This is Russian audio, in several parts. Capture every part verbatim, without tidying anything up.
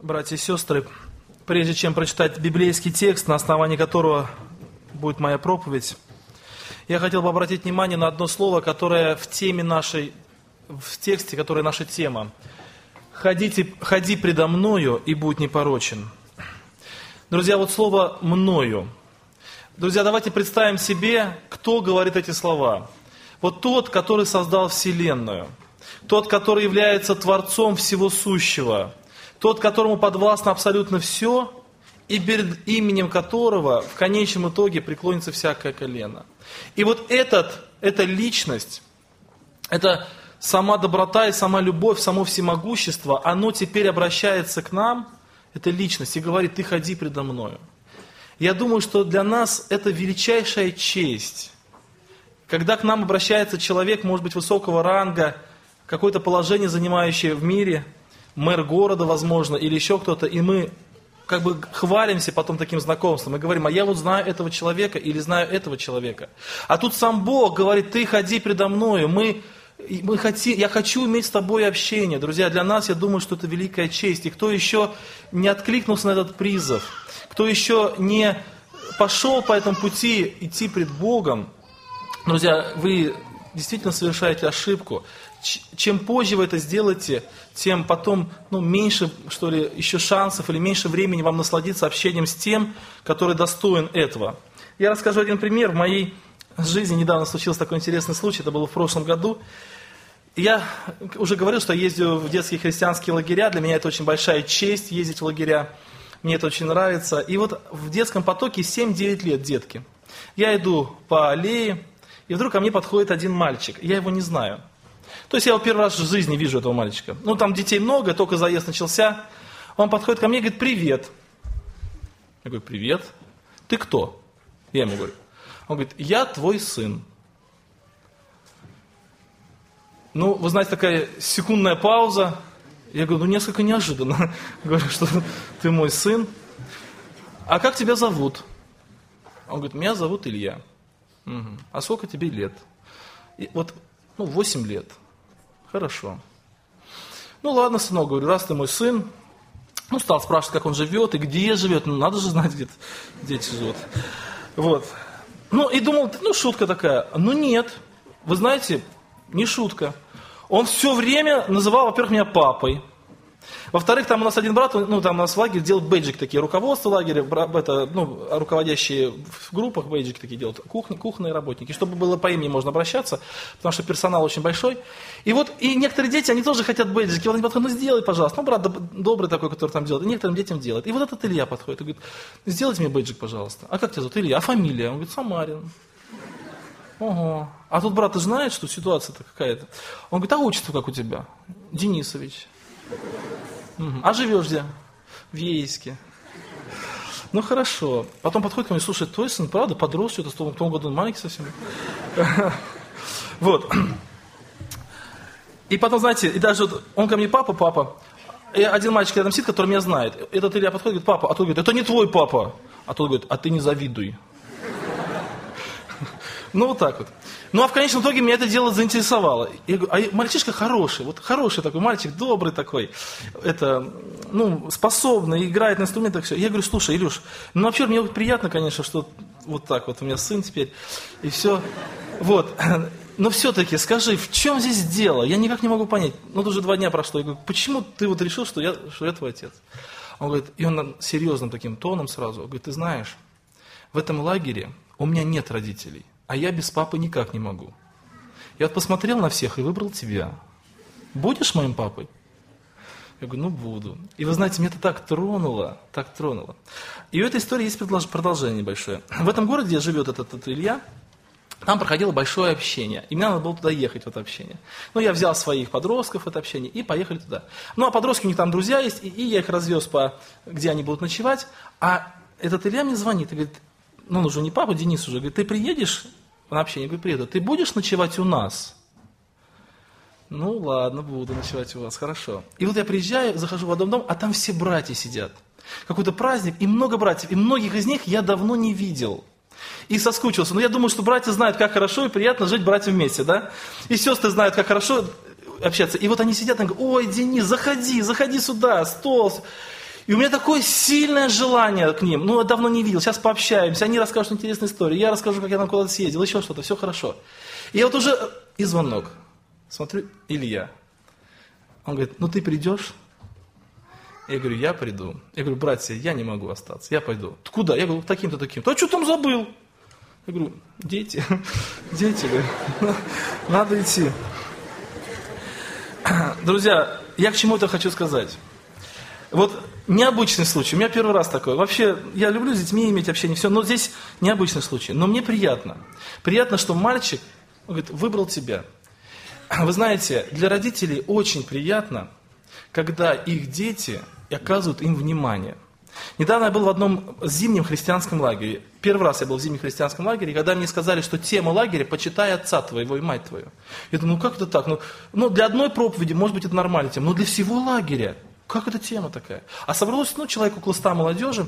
Братья и сестры, прежде чем прочитать библейский текст, на основании которого будет моя проповедь, я хотел бы обратить внимание на одно слово, которое в теме нашей, в тексте, которое наша тема. «Ходите, ходи предо мною, и будь непорочен». Друзья, вот слово «мною». Друзья, давайте представим себе, кто говорит эти слова. Вот тот, который создал Вселенную, тот, который является Творцом всего сущего, тот, которому подвластно абсолютно все, и перед именем которого в конечном итоге преклонится всякое колено. И вот этот, эта личность, это сама доброта и сама любовь, само всемогущество, оно теперь обращается к нам, эта личность, и говорит: ты ходи предо мною. Я думаю, что для нас это величайшая честь, когда к нам обращается человек, может быть, высокого ранга, какое-то положение, занимающее в мире, мэр города, возможно, или еще кто-то, и мы как бы хвалимся потом таким знакомством, и говорим: а я вот знаю этого человека или знаю этого человека. А тут сам Бог говорит: ты ходи предо мною, мы, мы хотим, я хочу иметь с тобой общение. Друзья, для нас, я думаю, что это великая честь. И кто еще не откликнулся на этот призыв, кто еще не пошел по этому пути идти пред Богом, друзья, вы действительно совершаете ошибку. Чем позже вы это сделаете, тем потом ну, меньше, что ли, еще шансов или меньше времени вам насладиться общением с тем, который достоин этого. Я расскажу один пример. В моей жизни недавно случился такой интересный случай, это было в прошлом году. Я уже говорил, что я ездил в детские христианские лагеря, для меня это очень большая честь ездить в лагеря, мне это очень нравится. И вот в детском потоке семь-девять лет детки. Я иду по аллее, и вдруг ко мне подходит один мальчик, я его не знаю. То есть я его первый раз в жизни вижу, этого мальчика. Ну, там детей много, только заезд начался. Он подходит ко мне и говорит: привет. Я говорю: привет. Ты кто? Я ему говорю. Он говорит: я твой сын. Ну, вы знаете, такая секундная пауза. Я говорю: ну, несколько неожиданно. Говорю, что ты мой сын. А как тебя зовут? Он говорит: меня зовут Илья. Угу. А сколько тебе лет? И вот, ну, восемь лет. Хорошо. Ну ладно, сынок, говорю, раз ты мой сын, ну стал спрашивать, как он живет и где живет, ну надо же знать, где дети живут. Вот. Ну и думал, ну шутка такая. Ну нет, вы знаете, не шутка. Он все время называл, во-первых, меня папой. Во-вторых, там у нас один брат, ну там у нас в лагере делал бейджик такие, руководство лагеря, это, ну, руководящие в группах бейджики такие делают, кухни, кухонные работники, чтобы было по имени можно обращаться, потому что персонал очень большой. И вот, и некоторые дети, они тоже хотят бейджики, вот они подходят: ну сделай, пожалуйста, ну брат добрый такой, который там делает, и некоторым детям делает. И вот этот Илья подходит и говорит: сделайте мне бейджик, пожалуйста. А как тебя зовут? Илья. А фамилия? Он говорит: Самарин. Ого. А тут брат, ты знаешь, что ситуация-то какая-то? Он говорит: а отчество как у тебя? Денисович. Угу. А живешь где? В Ейске. Ну хорошо. Потом подходит ко мне: слушай, твой сын, правда, подрос что-то, в том году он маленький совсем. Вот. И потом, знаете, и даже вот он ко мне: папа, папа. И один мальчик рядом сидит, который меня знает. Этот Илья подходит и говорит: папа. А тот говорит: это не твой папа. А тот говорит: а ты не завидуй. Ну вот так вот. Ну а в конечном итоге меня это дело заинтересовало. Я говорю: а мальчишка хороший, вот хороший такой мальчик, добрый такой, это, ну, способный, играет на инструментах, все. Я говорю: слушай, Илюш, ну вообще мне приятно, конечно, что вот так вот у меня сын теперь, и все. Вот. Но все-таки скажи, в чем здесь дело? Я никак не могу понять. Ну, уже два дня прошло. Я говорю: почему ты вот решил, что я, что я твой отец? Он говорит, и он серьезным таким тоном сразу говорит: ты знаешь, в этом лагере у меня нет родителей. А я без папы никак не могу. Я вот посмотрел на всех и выбрал тебя. Будешь моим папой? Я говорю: ну буду. И вы знаете, меня это так тронуло, так тронуло. И у этой истории есть продолжение небольшое. В этом городе, где живет этот, этот Илья, там проходило большое общение. И мне надо было туда ехать, в это общение. Ну, я взял своих подростков в это общение и поехали туда. Ну, а подростки, у них там друзья есть, и, и я их развез, по, где они будут ночевать. А этот Илья мне звонит и говорит: ну, он уже не папа, Денис уже, говорит: ты приедешь на общение? Я говорю: приеду. Ты будешь ночевать у нас? Ну, ладно, буду ночевать у вас, хорошо. И вот я приезжаю, захожу в один дом, а там все братья сидят. Какой-то праздник, и много братьев, и многих из них я давно не видел. И соскучился. Но я думаю, что братья знают, как хорошо и приятно жить братьям вместе, да? И сестры знают, как хорошо общаться. И вот они сидят и говорят: ой, Денис, заходи, заходи сюда, стол. И у меня такое сильное желание к ним. Ну, я давно не видел, сейчас пообщаемся, они расскажут интересные истории, я расскажу, как я там куда-то съездил, еще что-то, все хорошо. И я вот уже, и звонок. Смотрю, Илья. Он говорит, ну ты придешь? Я говорю, я приду. Я говорю, братья, я не могу остаться, я пойду. Ты куда? Я говорю, таким-то, таким-то. А что там забыл? Я говорю, дети, дети, говорю, надо идти. Друзья, я к чему это хочу сказать. Вот необычный случай, у меня первый раз такой. Вообще, я люблю с детьми иметь общение, все, но здесь необычный случай. Но мне приятно. Приятно, что мальчик, он говорит, выбрал тебя. Вы знаете, для родителей очень приятно, когда их дети оказывают им внимание. Недавно я был в одном зимнем христианском лагере. Первый раз я был в зимнем христианском лагере, и когда мне сказали, что тема лагеря «Почитай отца твоего и мать твою». Я думаю, ну как это так? Ну, ну для одной проповеди, может быть, это нормальная тема, но для всего лагеря. Как эта тема такая? А собралось, ну, человек около ста молодежи,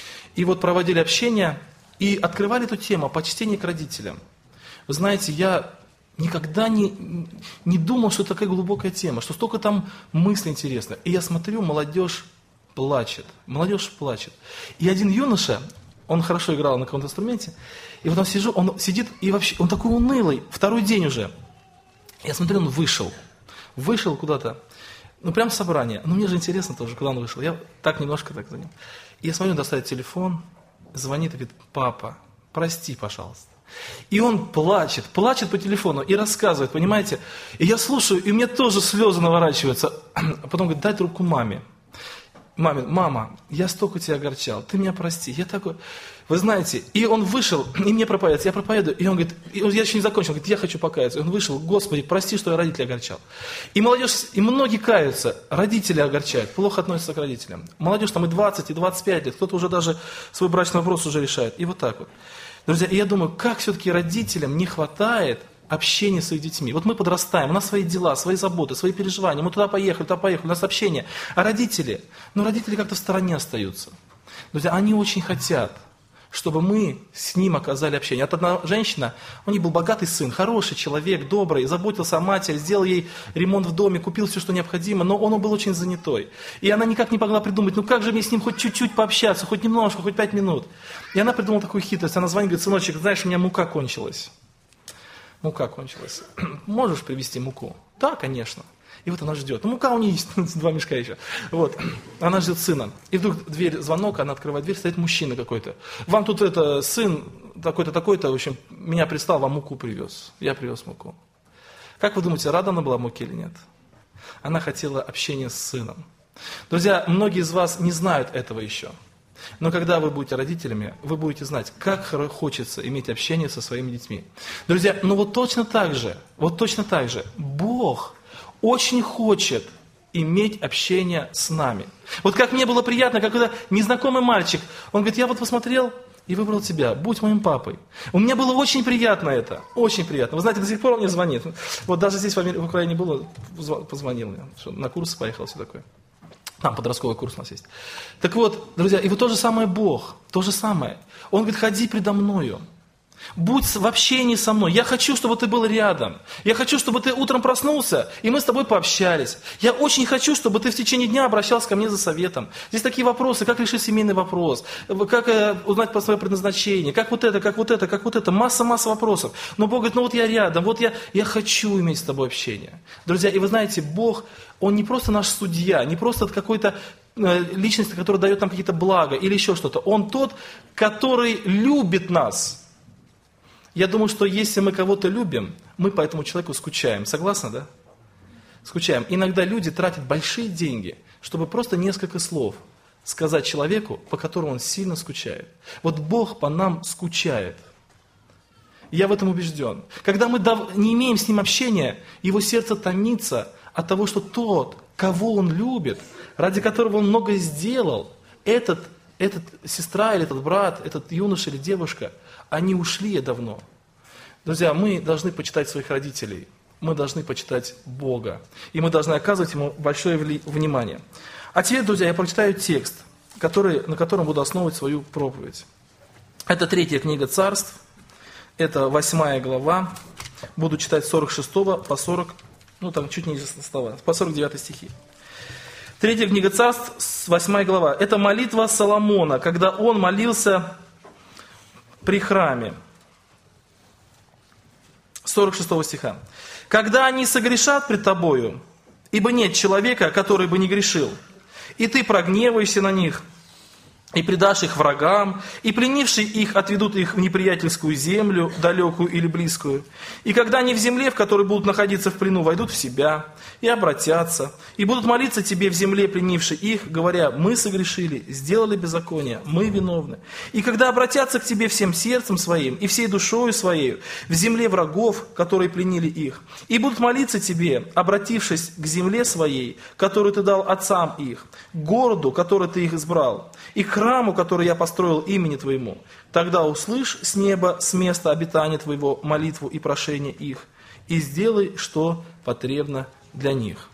и вот проводили общение, и открывали эту тему почтение к родителям. Вы знаете, я никогда не, не думал, что это такая глубокая тема, что столько там мыслей интересных. И я смотрю, молодежь плачет, молодежь плачет. И один юноша, он хорошо играл на каком-то инструменте, и вот он сижу, он сидит, и вообще, он такой унылый, второй день уже. Я смотрю, он вышел, вышел куда-то, ну прям собрание. Ну мне же интересно тоже, куда он вышел. Я так немножко так за ним. И я смотрю, он достает телефон, звонит и говорит, папа, прости, пожалуйста. И он плачет, плачет по телефону и рассказывает, понимаете. И я слушаю, и мне тоже слезы наворачиваются. А потом говорит, дай трубку маме. Маме, мама, я столько тебя огорчал, ты меня прости. Я такой, вы знаете, и он вышел, и мне проповедует, я проповедую, и он говорит, и я еще не закончил, он говорит, я хочу покаяться. И он вышел, Господи, прости, что я родителей огорчал. И молодежь, и многие каются, родители огорчают, плохо относятся к родителям. Молодежь там и двадцать, и двадцать пять лет, кто-то уже даже свой брачный вопрос уже решает. И вот так вот. Друзья, и я думаю, как все-таки родителям не хватает общение с своими детьми. Вот мы подрастаем, у нас свои дела, свои заботы, свои переживания, мы туда поехали, туда поехали, у нас общение. А родители, ну родители как-то в стороне остаются. Друзья, они очень хотят, чтобы мы с ним оказали общение. Вот одна женщина, у нее был богатый сын, хороший человек, добрый, заботился о матери, сделал ей ремонт в доме, купил все, что необходимо, но он был очень занятой. И она никак не могла придумать, ну как же мне с ним хоть чуть-чуть пообщаться, хоть немножко, хоть пять минут. И она придумала такую хитрость, она звонит, говорит, сыночек, знаешь, у меня мука кончилась. Мука кончилась. Можешь привезти муку? Да, конечно. И вот она ждет. Ну, мука у нее есть, два мешка еще. Вот. Она ждет сына. И вдруг дверь, звонок, она открывает дверь, стоит мужчина какой-то. Вам тут это, сын такой-то, такой-то, в общем, меня прислал, вам муку привез. Я привез муку. Как вы думаете, рада она была муке или нет? Она хотела общения с сыном. Друзья, многие из вас не знают этого еще. Но когда вы будете родителями, вы будете знать, как хочется иметь общение со своими детьми. Друзья, ну вот точно так же, вот точно так же, Бог очень хочет иметь общение с нами. Вот как мне было приятно, когда незнакомый мальчик, он говорит, я вот посмотрел и выбрал тебя, будь моим папой. У меня было очень приятно это, очень приятно. Вы знаете, до сих пор он мне звонит. Вот даже здесь в, Америке, в Украине было, позвонил мне, что на курсы поехал, все такое. Там подростковый курс у нас есть. Так вот, друзья, и вот то же самое Бог, то же самое. Он говорит, ходи предо мною, будь в общении со мной. Я хочу, чтобы ты был рядом. Я хочу, чтобы ты утром проснулся, и мы с тобой пообщались. Я очень хочу, чтобы ты в течение дня обращался ко мне за советом. Здесь такие вопросы, как решить семейный вопрос, как узнать про свое предназначение, как вот это, как вот это, как вот это. Масса-масса вопросов. Но Бог говорит, ну вот я рядом, вот я, я хочу иметь с тобой общение. Друзья, и вы знаете, Бог, Он не просто наш судья, не просто какой-то личность, которая дает нам какие-то блага или еще что-то. Он тот, который любит нас. Я думаю, что если мы кого-то любим, мы по этому человеку скучаем. Согласны, да? Скучаем. Иногда люди тратят большие деньги, чтобы просто несколько слов сказать человеку, по которому он сильно скучает. Вот Бог по нам скучает. Я в этом убежден. Когда мы не имеем с Ним общения, Его сердце томится от того, что тот, кого Он любит, ради которого Он многое сделал, этот, этот сестра или этот брат, этот юноша или девушка, они ушли давно. Друзья, мы должны почитать своих родителей, мы должны почитать Бога, и мы должны оказывать Ему большое внимание. А теперь, друзья, я прочитаю текст, который, на котором буду основывать свою проповедь. Это третья книга Царств, это восьмая глава, буду читать с сорок шестого по сорок, ну там чуть ниже состава, по сорок девятый стихи. Третья книга Царств, с восьмая глава. Это молитва Соломона, когда он молился при храме. сорок шестого стиха. «Когда они согрешат пред тобою, ибо нет человека, который бы не грешил, и ты прогневаешься на них, и предашь их врагам, и пленившие их отведут их в неприятельскую землю, далекую или близкую. И когда они в земле, в которой будут находиться в плену, войдут в себя и обратятся, и будут молиться тебе в земле, пленившей их, говоря: мы согрешили, сделали беззаконие, мы виновны. И когда обратятся к тебе всем сердцем своим и всей душою своей в земле врагов, которые пленили их, и будут молиться тебе, обратившись к земле своей, которую ты дал отцам их, к городу, который ты их избрал, и к храму, который я построил имени Твоему, тогда услышь с неба, с места обитания Твоего молитву и прошение их, и сделай, что потребно для них».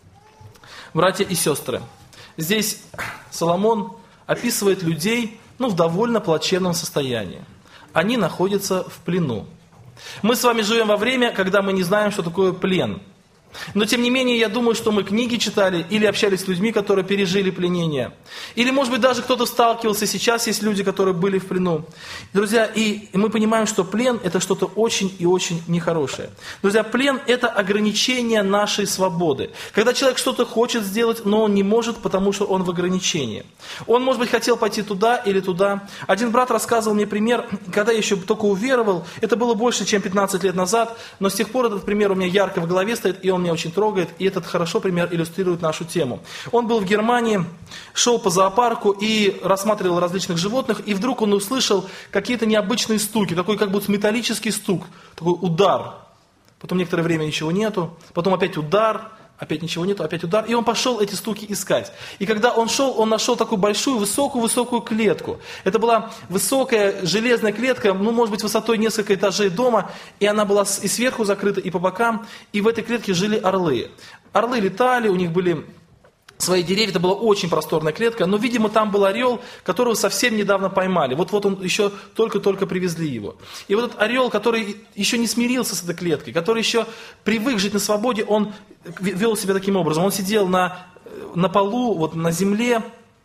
Братья и сестры, здесь Соломон описывает людей, ну, в довольно плачевном состоянии. Они находятся в плену. Мы с вами живем во время, когда мы не знаем, что такое плен. Но, тем не менее, я думаю, что мы книги читали или общались с людьми, которые пережили пленение. Или, может быть, даже кто-то сталкивался. Сейчас есть люди, которые были в плену. Друзья, и мы понимаем, что плен – это что-то очень и очень нехорошее. Друзья, плен – это ограничение нашей свободы. Когда человек что-то хочет сделать, но он не может, потому что он в ограничении. Он, может быть, хотел пойти туда или туда. Один брат рассказывал мне пример, когда я еще только уверовал. Это было больше, чем пятнадцать лет назад. Но с тех пор этот пример у меня ярко в голове стоит, и он меня очень трогает, и этот хорошо пример иллюстрирует нашу тему. Он был в Германии, шел по зоопарку и рассматривал различных животных, и вдруг он услышал какие-то необычные стуки, такой как будто металлический стук, такой удар. Потом некоторое время ничего нету, потом опять удар, опять ничего нету, опять удар, и он пошел эти стуки искать. И когда он шел, он нашел такую большую, высокую-высокую клетку. Это была высокая железная клетка, ну, может быть, высотой несколько этажей дома, и она была и сверху закрыта, и по бокам, и в этой клетке жили орлы. Орлы летали, у них были свои деревья, это была очень просторная клетка, но, видимо, там был орел, которого совсем недавно поймали. Вот-вот он еще только-только привезли его. И вот этот орел, который еще не смирился с этой клеткой, который еще привык жить на свободе, он вел себя таким образом. Он сидел на, на полу, вот на земле,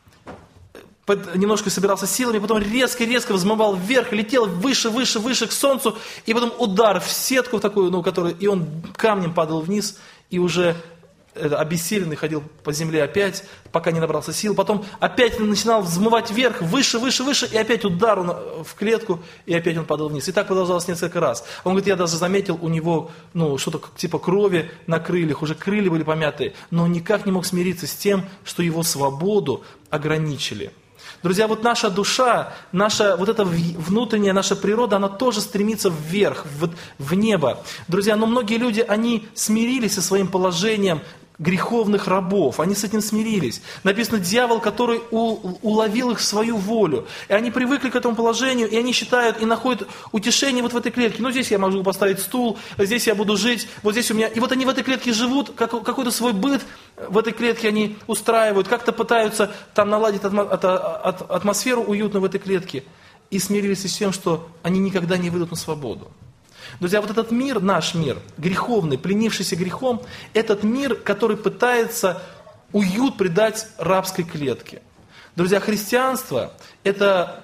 под, немножко собирался силами, потом резко-резко взмывал вверх, летел выше, выше, выше к солнцу, и потом удар в сетку такую, ну, которую, и он камнем падал вниз, и уже обессиленный ходил по земле опять, пока не набрался сил. Потом опять начинал взмывать вверх, выше, выше, выше, и опять удар в клетку, и опять он падал вниз. И так продолжалось несколько раз. Он говорит, я даже заметил у него, ну, что-то типа крови на крыльях, уже крылья были помятые, но он никак не мог смириться с тем, что его свободу ограничили. Друзья, вот наша душа, наша вот эта внутренняя наша природа, она тоже стремится вверх, в, в небо. Друзья, но многие люди, они смирились со своим положением греховных рабов, они с этим смирились. Написано, дьявол, который у, уловил их в свою волю. И они привыкли к этому положению, и они считают, и находят утешение вот в этой клетке. Ну, здесь я могу поставить стул, здесь я буду жить, вот здесь у меня... И вот они в этой клетке живут, как, какой-то свой быт в этой клетке они устраивают, как-то пытаются там наладить атмо, от, от, атмосферу уютную в этой клетке. И смирились с тем, что они никогда не выйдут на свободу. Друзья, вот этот мир, наш мир, греховный, пленившийся грехом, этот мир, который пытается уют придать рабской клетке. Друзья, христианство – это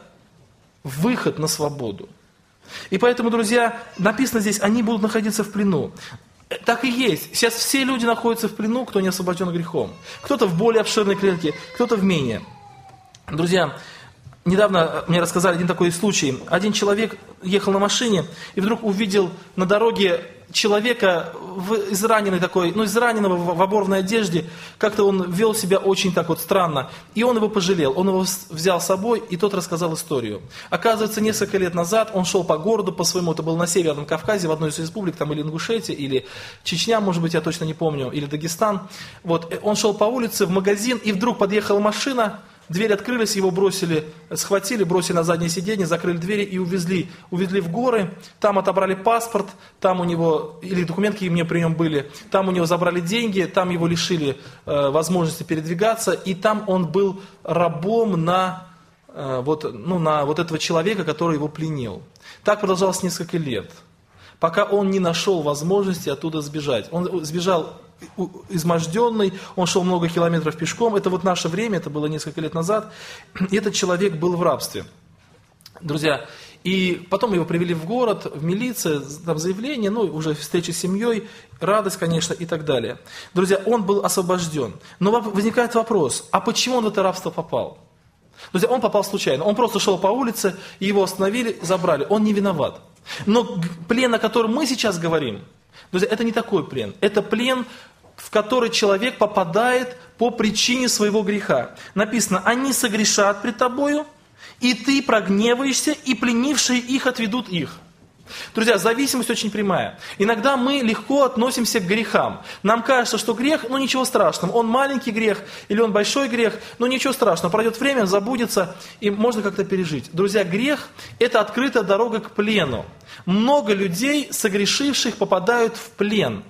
выход на свободу. И поэтому, друзья, написано здесь, они будут находиться в плену. Так и есть. Сейчас все люди находятся в плену, кто не освобожден грехом. Кто-то в более обширной клетке, кто-то в менее. Друзья, недавно мне рассказали один такой случай. Один человек ехал на машине и вдруг увидел на дороге человека в израненной такой, ну, израненного в, в оборванной одежде. Как-то он вел себя очень так вот странно. И он его пожалел. Он его взял с собой, и тот рассказал историю. Оказывается, несколько лет назад он шел по городу по своему, это было на Северном Кавказе, в одной из республик, там или Ингушетия, или Чечня, может быть, я точно не помню, или Дагестан. Вот, он шел по улице в магазин, и вдруг подъехала машина. Дверь открылись, его бросили, схватили, бросили на заднее сиденье, закрыли двери и увезли. Увезли в горы, там отобрали паспорт, там у него, или документы у меня при нем были, там у него забрали деньги, там его лишили э, возможности передвигаться, и там он был рабом на, э, вот, ну, на вот этого человека, который его пленил. Так продолжалось несколько лет, пока он не нашел возможности оттуда сбежать. Он сбежал изможденный, он шел много километров пешком. Это вот наше время, это было несколько лет назад. И этот человек был в рабстве. Друзья, и потом его привели в город, в милицию, там заявление, ну, уже встреча с семьей, радость, конечно, и так далее. Друзья, он был освобожден. Но возникает вопрос, а почему он в это рабство попал? Друзья, он попал случайно. Он просто шел по улице, его остановили, забрали. Он не виноват. Но плен, о котором мы сейчас говорим, друзья, это не такой плен. Это плен, в который человек попадает по причине своего греха. Написано, они согрешат пред тобою, и ты прогневаешься, и пленившие их отведут их. Друзья, зависимость очень прямая. Иногда мы легко относимся к грехам. Нам кажется, что грех, ну ничего страшного. Он маленький грех или он большой грех, ну ничего страшного. Пройдет время, забудется, и можно как-то пережить. Друзья, грех – это открытая дорога к плену. Много людей, согрешивших, попадают в плен.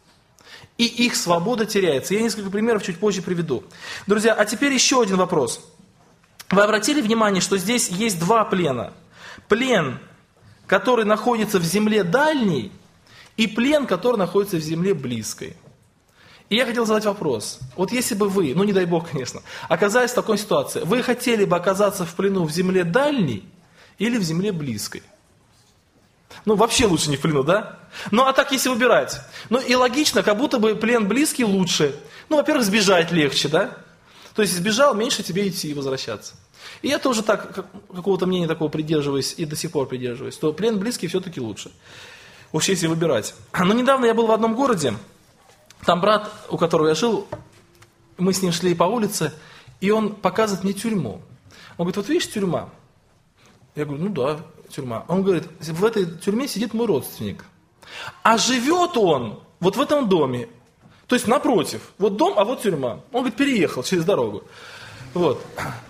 И их свобода теряется. Я несколько примеров чуть позже приведу. Друзья, а теперь еще один вопрос. Вы обратили внимание, что здесь есть два плена? Плен, который находится в земле дальней, и плен, который находится в земле близкой. И я хотел задать вопрос. Вот если бы вы, ну не дай Бог, конечно, оказались в такой ситуации, вы хотели бы оказаться в плену в земле дальней или в земле близкой? Ну, вообще лучше не в плену, да? Ну, а так, если выбирать. Ну, и логично, как будто бы плен близкий лучше. Ну, во-первых, сбежать легче, да? То есть, сбежал, меньше тебе идти и возвращаться. И я тоже так, какого-то мнения такого придерживаюсь и до сих пор придерживаюсь, что плен близкий все-таки лучше. Уж если выбирать. Но недавно я был в одном городе, там брат, у которого я жил, мы с ним шли по улице, и он показывает мне тюрьму. Он говорит, вот видишь тюрьма? Я говорю, ну да, тюрьма. Он говорит, в этой тюрьме сидит мой родственник. А живет он вот в этом доме. То есть напротив. Вот дом, а вот тюрьма. Он говорит, переехал через дорогу. Вот.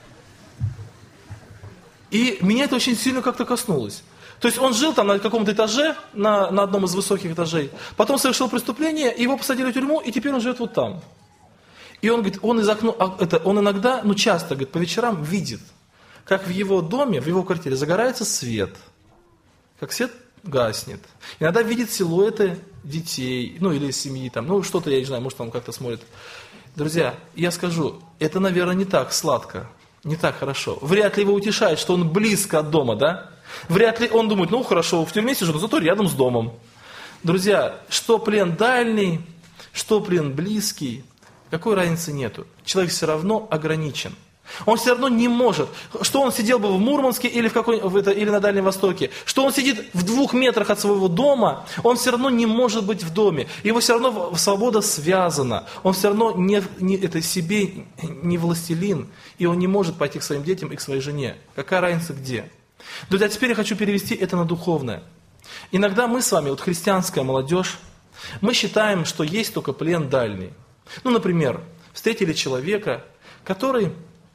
И меня это очень сильно как-то коснулось. То есть он жил там на каком-то этаже, на, на одном из высоких этажей. Потом совершил преступление, его посадили в тюрьму, и теперь он живет вот там. И он говорит, он из окна, это, он иногда, ну часто, говорит, по вечерам видит, как в его доме, в его квартире загорается свет. Как свет гаснет. Иногда видит силуэты детей, ну или семьи там, ну что-то, я не знаю, может там как-то смотрит. Друзья, я скажу, это, наверное, не так сладко, не так хорошо. Вряд ли его утешает, что он близко от дома, да? Вряд ли он думает, ну хорошо, в тюрьме сижу, но зато рядом с домом. Друзья, что плен дальний, что плен близкий, какой разницы нету. Человек все равно ограничен. Он все равно не может. Что он сидел бы в Мурманске или, в какой, в это, или на Дальнем Востоке, что он сидит в двух метрах от своего дома, он все равно не может быть в доме. Его все равно свобода связана. Он все равно не, не, это себе не властелин, и он не может пойти к своим детям и к своей жене. Какая разница где? Друзья, теперь я хочу перевести это на духовное. Иногда мы с вами, вот христианская молодежь, мы считаем, что есть только плен дальний. Ну, например, встретили человека, который...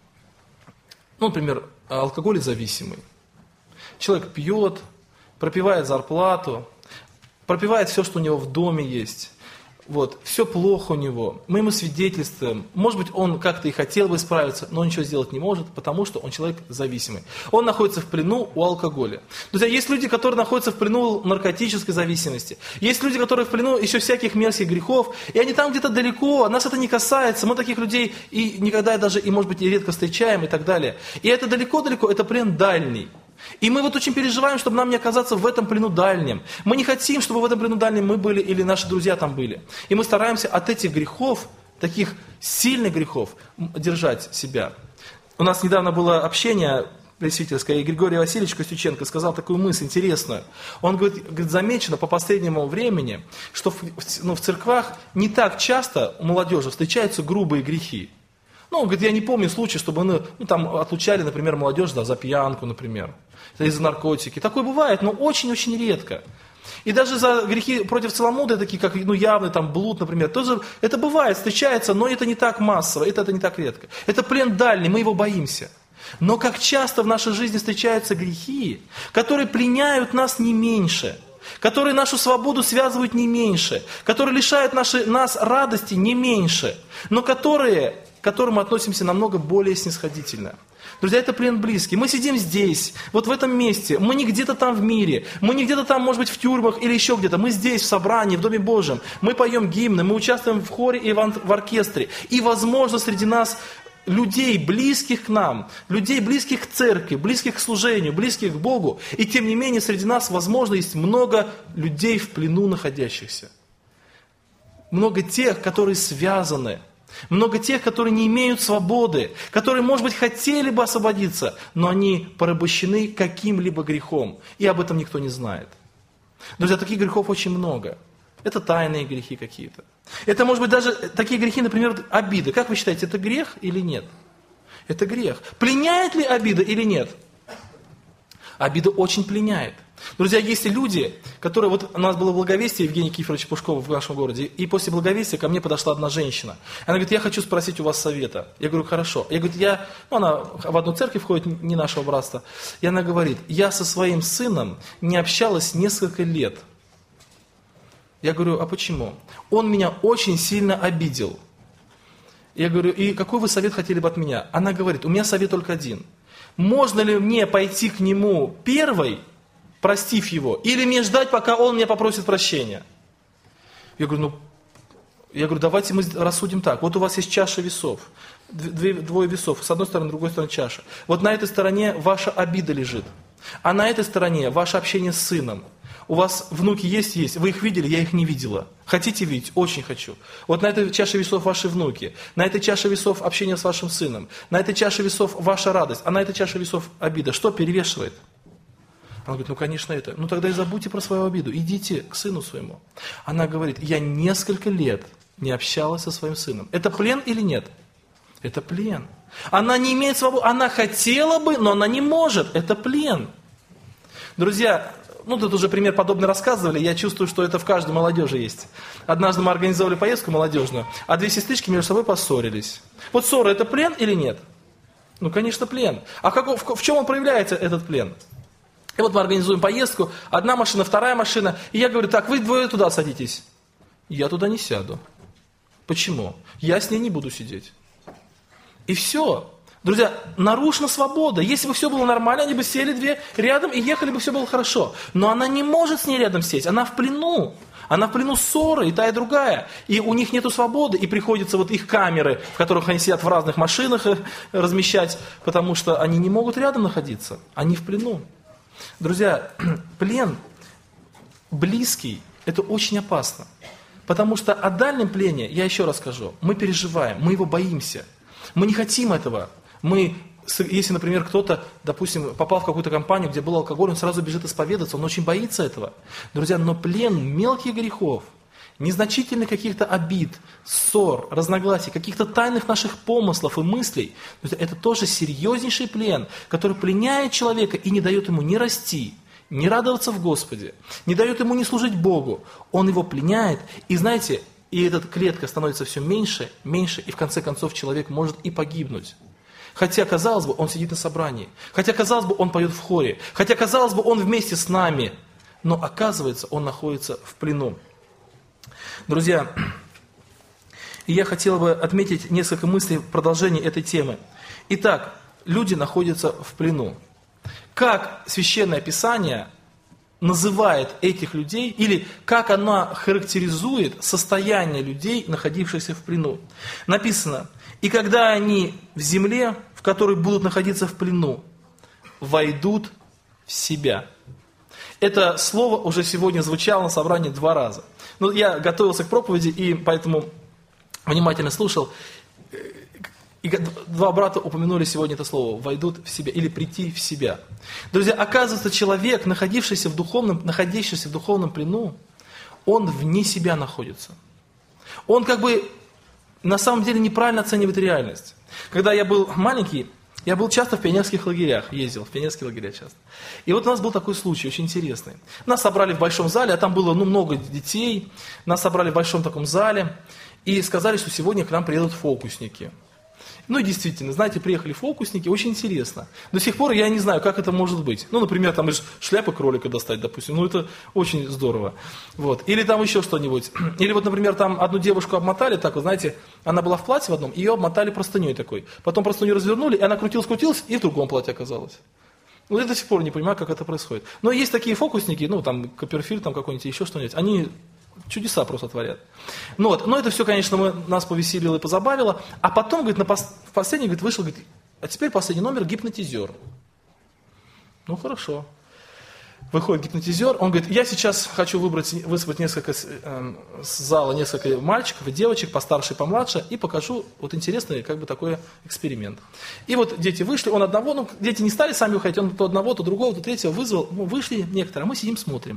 Ну, например, алкоголезависимый. Человек пьет, пропивает зарплату, пропивает все, что у него в доме есть. Вот, все плохо у него. Мы ему свидетельствуем. Может быть, он как-то и хотел бы исправиться, но ничего сделать не может, потому что он человек зависимый. Он находится в плену у алкоголя. Друзья, есть люди, которые находятся в плену наркотической зависимости. Есть люди, которые в плену еще всяких мерзких грехов. И они там где-то далеко, нас это не касается. Мы таких людей и никогда даже, и может быть, и редко встречаем и так далее. И это далеко-далеко, это плен дальний. И мы вот очень переживаем, чтобы нам не оказаться в этом плену дальнем. Мы не хотим, чтобы в этом плену дальнем мы были или наши друзья там были. И мы стараемся от этих грехов, таких сильных грехов, держать себя. У нас недавно было общение пресвитерское, и Григорий Васильевич Костюченко сказал такую мысль интересную. Он говорит, говорит замечено по последнему времени, что в, ну, в церквах не так часто у молодежи встречаются грубые грехи. Ну, он говорит, я не помню случая, чтобы ну, ну, там отлучали, например, молодежь да, за пьянку, например, или за наркотики. Такое бывает, но очень-очень редко. И даже за грехи против целомудрия, такие как ну, явный там, блуд, например, тоже это бывает, встречается, но это не так массово, это, это не так редко. Это плен дальний, мы его боимся. Но как часто в нашей жизни встречаются грехи, которые пленяют нас не меньше. которые нашу свободу связывают не меньше, которые лишают наши, нас радости не меньше, но которые, к которым мы относимся намного более снисходительно. Друзья, это плен близкий. Мы сидим здесь, вот в этом месте. Мы не где-то там в мире. Мы не где-то там, может быть, в тюрьмах или еще где-то. Мы здесь, в собрании, в Доме Божьем. Мы поем гимны, мы участвуем в хоре и в оркестре. И, возможно, среди нас людей, близких к нам, людей, близких к церкви, близких к служению, близких к Богу. И, тем не менее, среди нас, возможно, есть много людей в плену находящихся. Много тех, которые связаны. Много тех, которые не имеют свободы, которые, может быть, хотели бы освободиться, но они порабощены каким-либо грехом, и об этом никто не знает. Друзья, таких грехов очень много. Это тайные грехи какие-то. Это, может быть, даже такие грехи, например, обида. Как вы считаете, это грех или нет? Это грех. Пленяет ли обида или нет? Обида очень пленяет. Друзья, есть люди, которые... Вот у нас было благовестие Евгения Кифоровича Пушкова в нашем городе, и после благовестия ко мне подошла одна женщина. Она говорит, я хочу спросить у вас совета. Я говорю, хорошо. Я говорю, я... Ну, она в одну церковь входит, не нашего братства. И она говорит, я со своим сыном не общалась несколько лет. Я говорю, а почему? Он меня очень сильно обидел. Я говорю, и какой вы совет хотели бы от меня? Она говорит, у меня совет только один. Можно ли мне пойти к нему первой, простив его, или мне ждать, пока он меня попросит прощения? Я говорю, ну, я говорю, давайте мы рассудим так. Вот у вас есть чаша весов, две, двое весов, с одной стороны, с другой стороны чаша. Вот на этой стороне ваша обида лежит, а на этой стороне ваше общение с сыном. У вас внуки есть? Есть. Вы их видели? Я их не видела. Хотите видеть? Очень хочу. Вот на этой чаше весов ваши внуки, на этой чаше весов общение с вашим сыном, на этой чаше весов ваша радость, а на этой чаше весов обида. Что перевешивает? Она говорит, ну, конечно, это. Ну, тогда и забудьте про свою обиду. Идите к сыну своему. Она говорит, я несколько лет не общалась со своим сыном. Это плен или нет? Это плен. Она не имеет свободы. Она хотела бы, но она не может. Это плен. Друзья, ну, тут уже пример подобный рассказывали. Я чувствую, что это в каждой молодежи есть. Однажды мы организовали поездку молодежную, а две сестрички между собой поссорились. Вот ссора – это плен или нет? Ну, конечно, плен. А как, в, в чем он проявляется, этот плен? И вот мы организуем поездку, одна машина, вторая машина, и я говорю, так, вы двое туда садитесь. Я туда не сяду. Почему? Я с ней не буду сидеть. И все. Друзья, нарушена свобода. Если бы все было нормально, они бы сели две рядом и ехали бы, все было хорошо. Но она не может с ней рядом сесть, она в плену. Она в плену ссоры, и та, и другая. И у них нету свободы, и приходится вот их камеры, в которых они сидят в разных машинах, размещать, потому что они не могут рядом находиться. Они в плену. Друзья, плен близкий, это очень опасно. Потому что о дальнем плене, я еще раз скажу, мы переживаем, мы его боимся. Мы не хотим этого. Мы, если, например, кто-то, допустим, попал в какую-то компанию, где был алкоголь, он сразу бежит исповедаться, он очень боится этого. Друзья, но плен мелких грехов, незначительных каких-то обид, ссор, разногласий, каких-то тайных наших помыслов и мыслей, это тоже серьезнейший плен, который пленяет человека и не дает ему ни расти, ни радоваться в Господе, не дает ему не служить Богу. Он его пленяет, и знаете, и эта клетка становится все меньше, меньше, и в конце концов человек может и погибнуть. Хотя, казалось бы, он сидит на собрании, хотя, казалось бы, он поет в хоре, хотя, казалось бы, он вместе с нами, но оказывается, он находится в плену. Друзья, я хотел бы отметить несколько мыслей в продолжении этой темы. Итак, люди находятся в плену. Как Священное Писание называет этих людей, или как оно характеризует состояние людей, находившихся в плену? Написано, и когда они в земле, в которой будут находиться в плену, войдут в себя. Это слово уже сегодня звучало на собрании два раза. Ну, я готовился к проповеди, и поэтому внимательно слушал. И два брата упомянули сегодня это слово «войдут в себя» или «прийти в себя». Друзья, оказывается, человек, находившийся в духовном, находящийся в духовном плену, он вне себя находится. Он как бы на самом деле неправильно оценивает реальность. Когда я был маленький, я был часто в пионерских лагерях, ездил в пионерские лагеря часто. И вот у нас был такой случай, очень интересный. Нас собрали в большом зале, а там было ну, много детей. Нас собрали в большом таком зале и сказали, что сегодня к нам приедут фокусники. Ну и действительно, знаете, приехали фокусники, очень интересно. До сих пор я не знаю, как это может быть. Ну, например, там из шляпы кролика достать, допустим, ну это очень здорово. Вот. Или там еще что-нибудь. Или вот, например, там одну девушку обмотали, так вот, знаете, она была в платье в одном, ее обмотали простыней такой. Потом простыню развернули, и она крутилась-крутилась, и в другом платье оказалась. Ну, я до сих пор не понимаю, как это происходит. Но есть такие фокусники, ну, там, Копперфильд, там какой-нибудь, еще что-нибудь, они чудеса просто творят. Ну, вот. Но это все, конечно, мы, нас повеселило и позабавило. А потом, говорит, на пос, в последний, говорит, вышел, говорит, а теперь последний номер гипнотизер. Ну, хорошо. Выходит гипнотизер, он говорит, я сейчас хочу выбрать, вызвать несколько э, с зала, несколько мальчиков и девочек, постарше и помладше, и покажу вот интересный, как бы, такой эксперимент. И вот дети вышли, он одного, ну, дети не стали сами уходить, он то одного, то другого, то третьего вызвал, ну, вышли некоторые, а мы сидим, смотрим.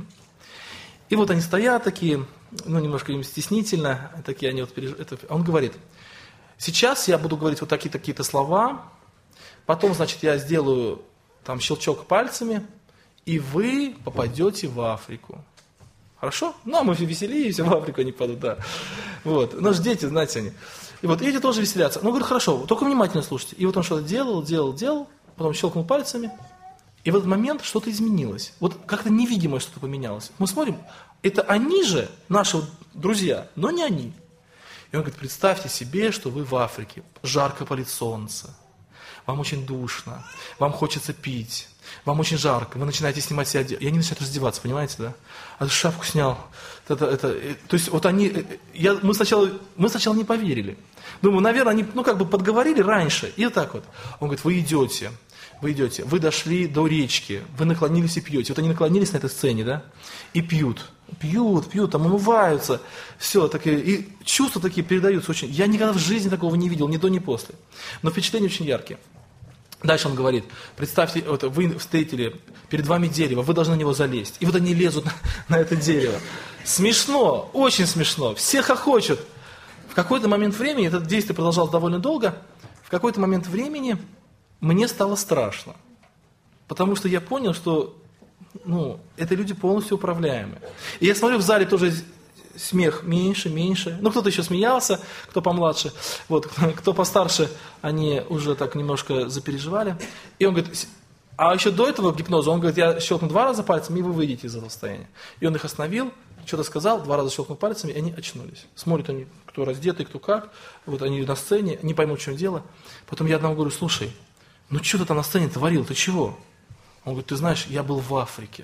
И вот они стоят такие, ну, немножко им стеснительно, такие они вот переж... это... Он говорит, сейчас я буду говорить вот такие-то какие-то слова, потом, значит, я сделаю там щелчок пальцами, и вы попадете в Африку. Хорошо? Ну, а мы веселились, в Африку они падают, да. Вот. Наши дети, знаете, они. И вот эти тоже веселятся. Ну, говорю, хорошо, только внимательно слушайте. И вот он что-то делал, делал, делал, потом щелкнул пальцами, и в этот момент что-то изменилось. Вот как-то невидимое что-то поменялось. Мы смотрим, это они же, наши друзья, но не они. И он говорит, представьте себе, что вы в Африке, жарко палит солнце, вам очень душно, вам хочется пить, вам очень жарко, вы начинаете снимать себе одежду. И они начинают раздеваться, понимаете, да? А шапку снял. Это, это, то есть вот они, я, мы, сначала, мы сначала не поверили. Думаю, наверное, они, ну, как бы подговорили раньше. И вот так вот. Он говорит, вы идете, вы идете, вы дошли до речки, вы наклонились и пьете. Вот они наклонились на этой сцене, да, и пьют. Пьют, пьют, там умываются, все, такие, и чувства такие передаются очень. Я никогда в жизни такого не видел, ни до, ни после. Но впечатления очень яркие. Дальше он говорит, представьте, вот вы встретили, перед вами дерево, вы должны на него залезть. И вот они лезут на, на это дерево. Смешно, очень смешно, все хохочут. В какой-то момент времени, это действие продолжалось довольно долго, в какой-то момент времени мне стало страшно. Потому что я понял, что ну, это люди полностью управляемые. И я смотрю, в зале тоже смех меньше, меньше. Ну, кто-то еще смеялся, кто помладше. Вот, кто постарше, они уже так немножко запереживали. И он говорит, а еще до этого гипноза, он говорит, я щелкну два раза пальцами, и вы выйдете из этого состояния. И он их остановил, что-то сказал, два раза щелкнул пальцами, и они очнулись. Смотрят они, кто раздетый, кто как. Вот они на сцене, не поймут, в чем дело. Потом я одному говорю, слушай, ну что ты там на сцене творил, ты чего? Он говорит, ты знаешь, я был в Африке.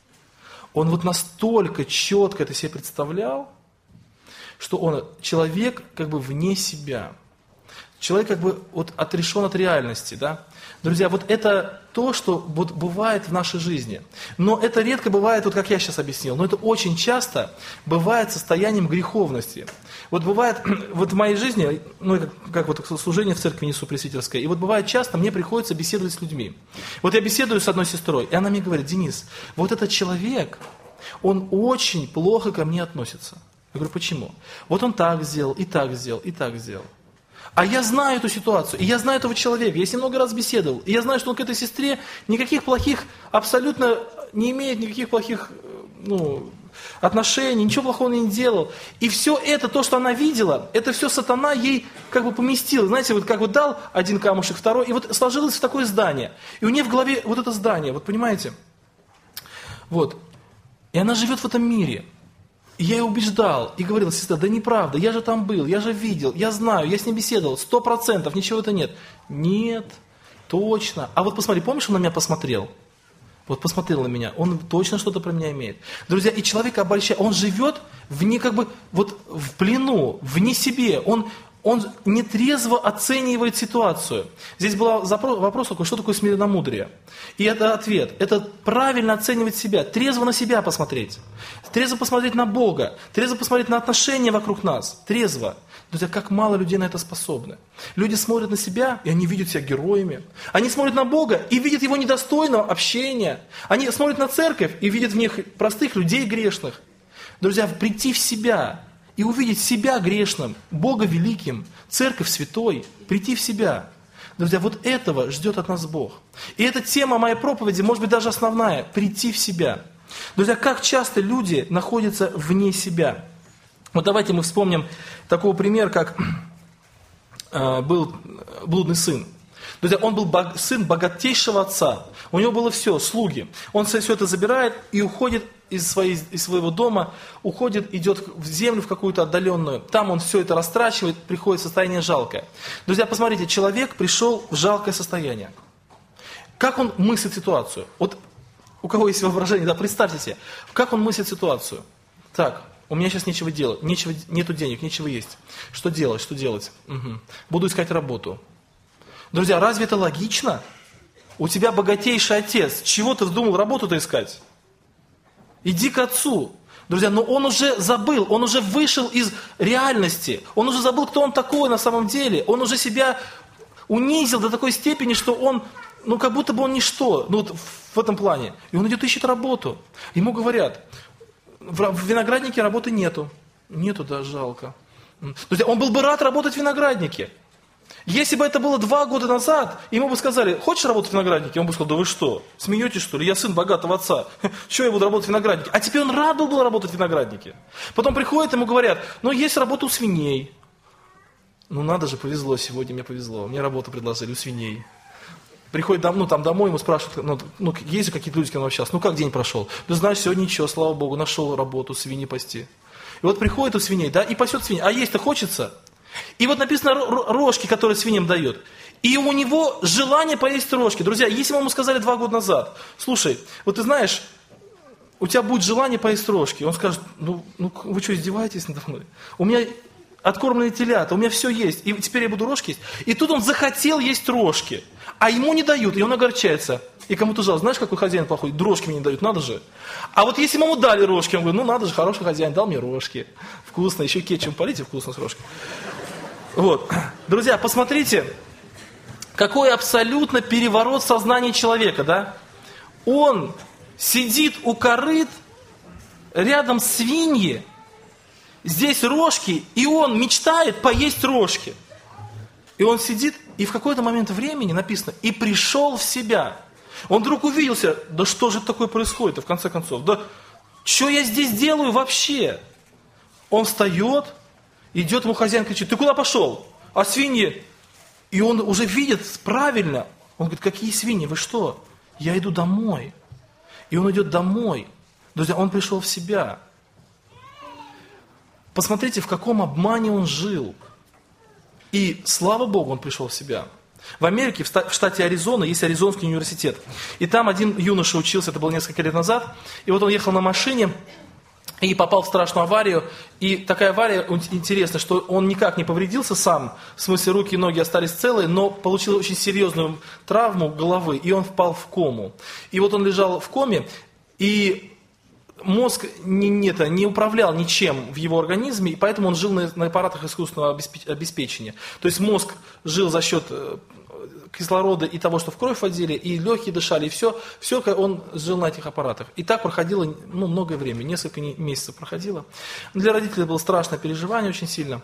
Он вот настолько четко это себе представлял, что он человек как бы вне себя. Человек как бы вот отрешен от реальности, да. Друзья, вот это то, что вот бывает в нашей жизни. Но это редко бывает, вот как я сейчас объяснил, но это очень часто бывает состоянием греховности. Вот бывает, вот в моей жизни, ну, как, как вот служение в церкви несу пресвитерской, и вот бывает часто мне приходится беседовать с людьми. Вот я беседую с одной сестрой, и она мне говорит, Денис, вот этот человек, он очень плохо ко мне относится. Я говорю, почему? Вот он так сделал, и так сделал, и так сделал. А я знаю эту ситуацию, и я знаю этого человека, я с ним много раз беседовал, и я знаю, что он к этой сестре никаких плохих, абсолютно не имеет никаких плохих, ну, отношений, ничего плохого не делал. И все это, то, что она видела, это все сатана ей как бы поместил. Знаете, вот как вот дал один камушек, второй, и вот сложилось в такое здание. И у нее в голове вот это здание, вот понимаете? Вот. И она живет в этом мире. И я ее убеждал, и говорил, сестра, да неправда, я же там был, я же видел, я знаю, я с ним беседовал, сто процентов, ничего это нет. Нет, точно. А вот посмотри, помнишь, он на меня посмотрел? Вот посмотрел на меня, он точно что-то про меня имеет. Друзья, и человек обольщает, он живет вне как бы, вот в плену, вне себе, он, он нетрезво оценивает ситуацию. Здесь был вопрос такой, что такое смиренномудрие? И это ответ, это правильно оценивать себя, трезво на себя посмотреть, трезво посмотреть на Бога, трезво посмотреть на отношения вокруг нас, трезво. Друзья, как мало людей на это способны. Люди смотрят на себя, и они видят себя героями. Они смотрят на Бога и видят Его недостойного общения. Они смотрят на церковь и видят в них простых людей грешных. Друзья, прийти в себя и увидеть себя грешным, Бога великим, церковь святой, прийти в себя. Друзья, вот этого ждет от нас Бог. И эта тема моей проповеди, может быть, даже основная, прийти в себя. Друзья, как часто люди находятся вне себя. Вот давайте мы вспомним такой пример, как был блудный сын. Друзья, он был сын богатейшего отца. У него было все, слуги. Он все это забирает и уходит из, своей, из своего дома, уходит, идет в землю в какую-то отдаленную. Там он все это растрачивает, приходит в состояние жалкое. Друзья, посмотрите, человек пришел в жалкое состояние. Как он мыслит ситуацию? Вот у кого есть воображение, да, представьте себе, как он мыслит ситуацию. Так, у меня сейчас нечего делать, нечего, нету денег, нечего есть. Что делать, что делать? Угу. Буду искать работу. Друзья, разве это логично? У тебя богатейший отец, чего ты вздумал работу-то искать? Иди к отцу. Друзья, но он уже забыл, он уже вышел из реальности, он уже забыл, кто он такой на самом деле, он уже себя унизил до такой степени, что он, ну как будто бы он ничто, ну вот в этом плане. И он идет ищет работу. Ему говорят, в винограднике работы нету. Нету, да, жалко. Друзья, он был бы рад работать в винограднике. Если бы это было два года назад, ему бы сказали, хочешь работать в винограднике? Он бы сказал, да вы что, смеетесь что ли? Я сын богатого отца, что я буду работать в винограднике? А теперь он рад был бы работать в винограднике. Потом приходят, ему говорят, ну есть работа у свиней. Ну надо же, повезло сегодня, мне повезло, мне работу предложили у свиней. Приходит ну, там, домой, ему спрашивают, ну, ну есть же какие-то люди, с кем он общался, ну как день прошел? Да знаешь, сегодня ничего, слава Богу, нашел работу, свиньи пасти. И вот приходит у свиней, да, и пасет свиней, а есть-то хочется? И вот написано рожки, которые свиньям дает. И у него желание поесть рожки. Друзья, если бы ему сказали два года назад, слушай, вот ты знаешь, у тебя будет желание поесть рожки. Он скажет, ну, ну вы что, издеваетесь надо мной? У меня откормленные телята, у меня все есть, и теперь я буду рожки есть. И тут он захотел есть рожки, а ему не дают, и он огорчается. И кому-то жалко, знаешь, какой хозяин плохой, дрожки мне не дают, надо же. А вот если ему дали рожки, он говорит, ну надо же, хороший хозяин, дал мне рожки. Вкусно, еще кетчуп полите, вкусно с рожки. Вот. Друзья, посмотрите, какой абсолютно переворот сознания человека, да? Он сидит у корыт, рядом свиньи, здесь рожки, и он мечтает поесть рожки. И он сидит, и в какой-то момент времени написано, и пришел в себя. Он вдруг увиделся, да что же такое происходит, в конце концов, да что я здесь делаю вообще? Он встает, идет ему хозяин, кричит, ты куда пошел? А свиньи? И он уже видит правильно. Он говорит, какие свиньи, вы что? Я иду домой. И он идет домой. Друзья, он пришел в себя. Посмотрите, в каком обмане он жил. И слава Богу, он пришел в себя. В Америке, в штате Аризона, есть Аризонский университет. И там один юноша учился, это было несколько лет назад. И вот он ехал на машине и попал в страшную аварию. И такая авария, интересно, что он никак не повредился сам. В смысле, руки и ноги остались целые, но получил очень серьезную травму головы. И он впал в кому. И вот он лежал в коме, и мозг не, не, это, не управлял ничем в его организме, и поэтому он жил на, на аппаратах искусственного обеспечения. То есть мозг жил за счет кислорода и того, что в кровь вводили, и легкие дышали, и все, все он жил на этих аппаратах. И так проходило ну, многое время, несколько месяцев проходило. Для родителей было страшное переживание очень сильно.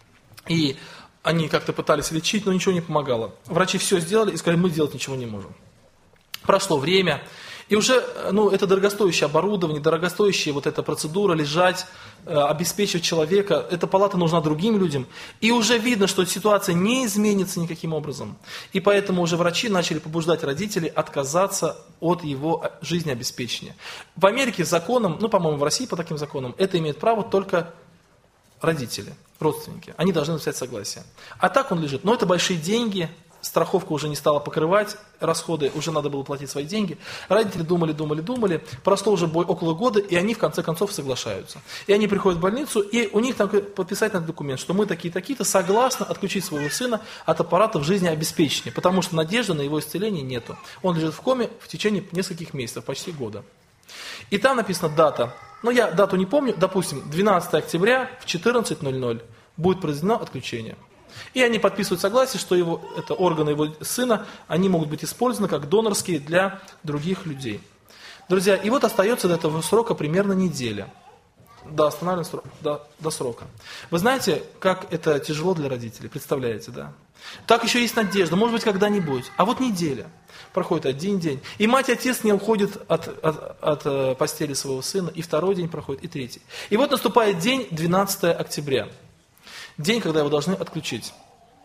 И они как-то пытались лечить, но ничего не помогало. Врачи все сделали и сказали, мы делать ничего не можем. Прошло время. И уже, ну, это дорогостоящее оборудование, дорогостоящая вот эта процедура, лежать, э, обеспечивать человека, эта палата нужна другим людям. И уже видно, что ситуация не изменится никаким образом. И поэтому уже врачи начали побуждать родителей отказаться от его жизнеобеспечения. В Америке законом, ну, по-моему, в России по таким законам, это имеет право только родители, родственники. Они должны написать согласие. А так он лежит. Но это большие деньги. Страховка уже не стала покрывать расходы, уже надо было платить свои деньги. Родители думали, думали, думали. Прошло уже около года, и они в конце концов соглашаются. И они приходят в больницу, и у них там подписать надо документ, что мы такие-такие-то согласны отключить своего сына от аппаратов жизнеобеспечения, потому что надежды на его исцеление нету. Он лежит в коме в течение нескольких месяцев, почти года. И там написана дата. Ну, я дату не помню, допустим, двенадцатого октября в четырнадцать ноль ноль будет произведено отключение. И они подписывают согласие, что его, это органы его сына, они могут быть использованы как донорские для других людей. Друзья, и вот остается до этого срока примерно неделя. До останавливания срока, до, до срока. Вы знаете, как это тяжело для родителей, представляете, да? Так еще есть надежда, может быть, когда-нибудь. А вот неделя. Проходит один день. И мать и отец не уходят от, от, от, от постели своего сына. И второй день проходит, и третий. И вот наступает день двенадцатого октября. День, когда его должны отключить.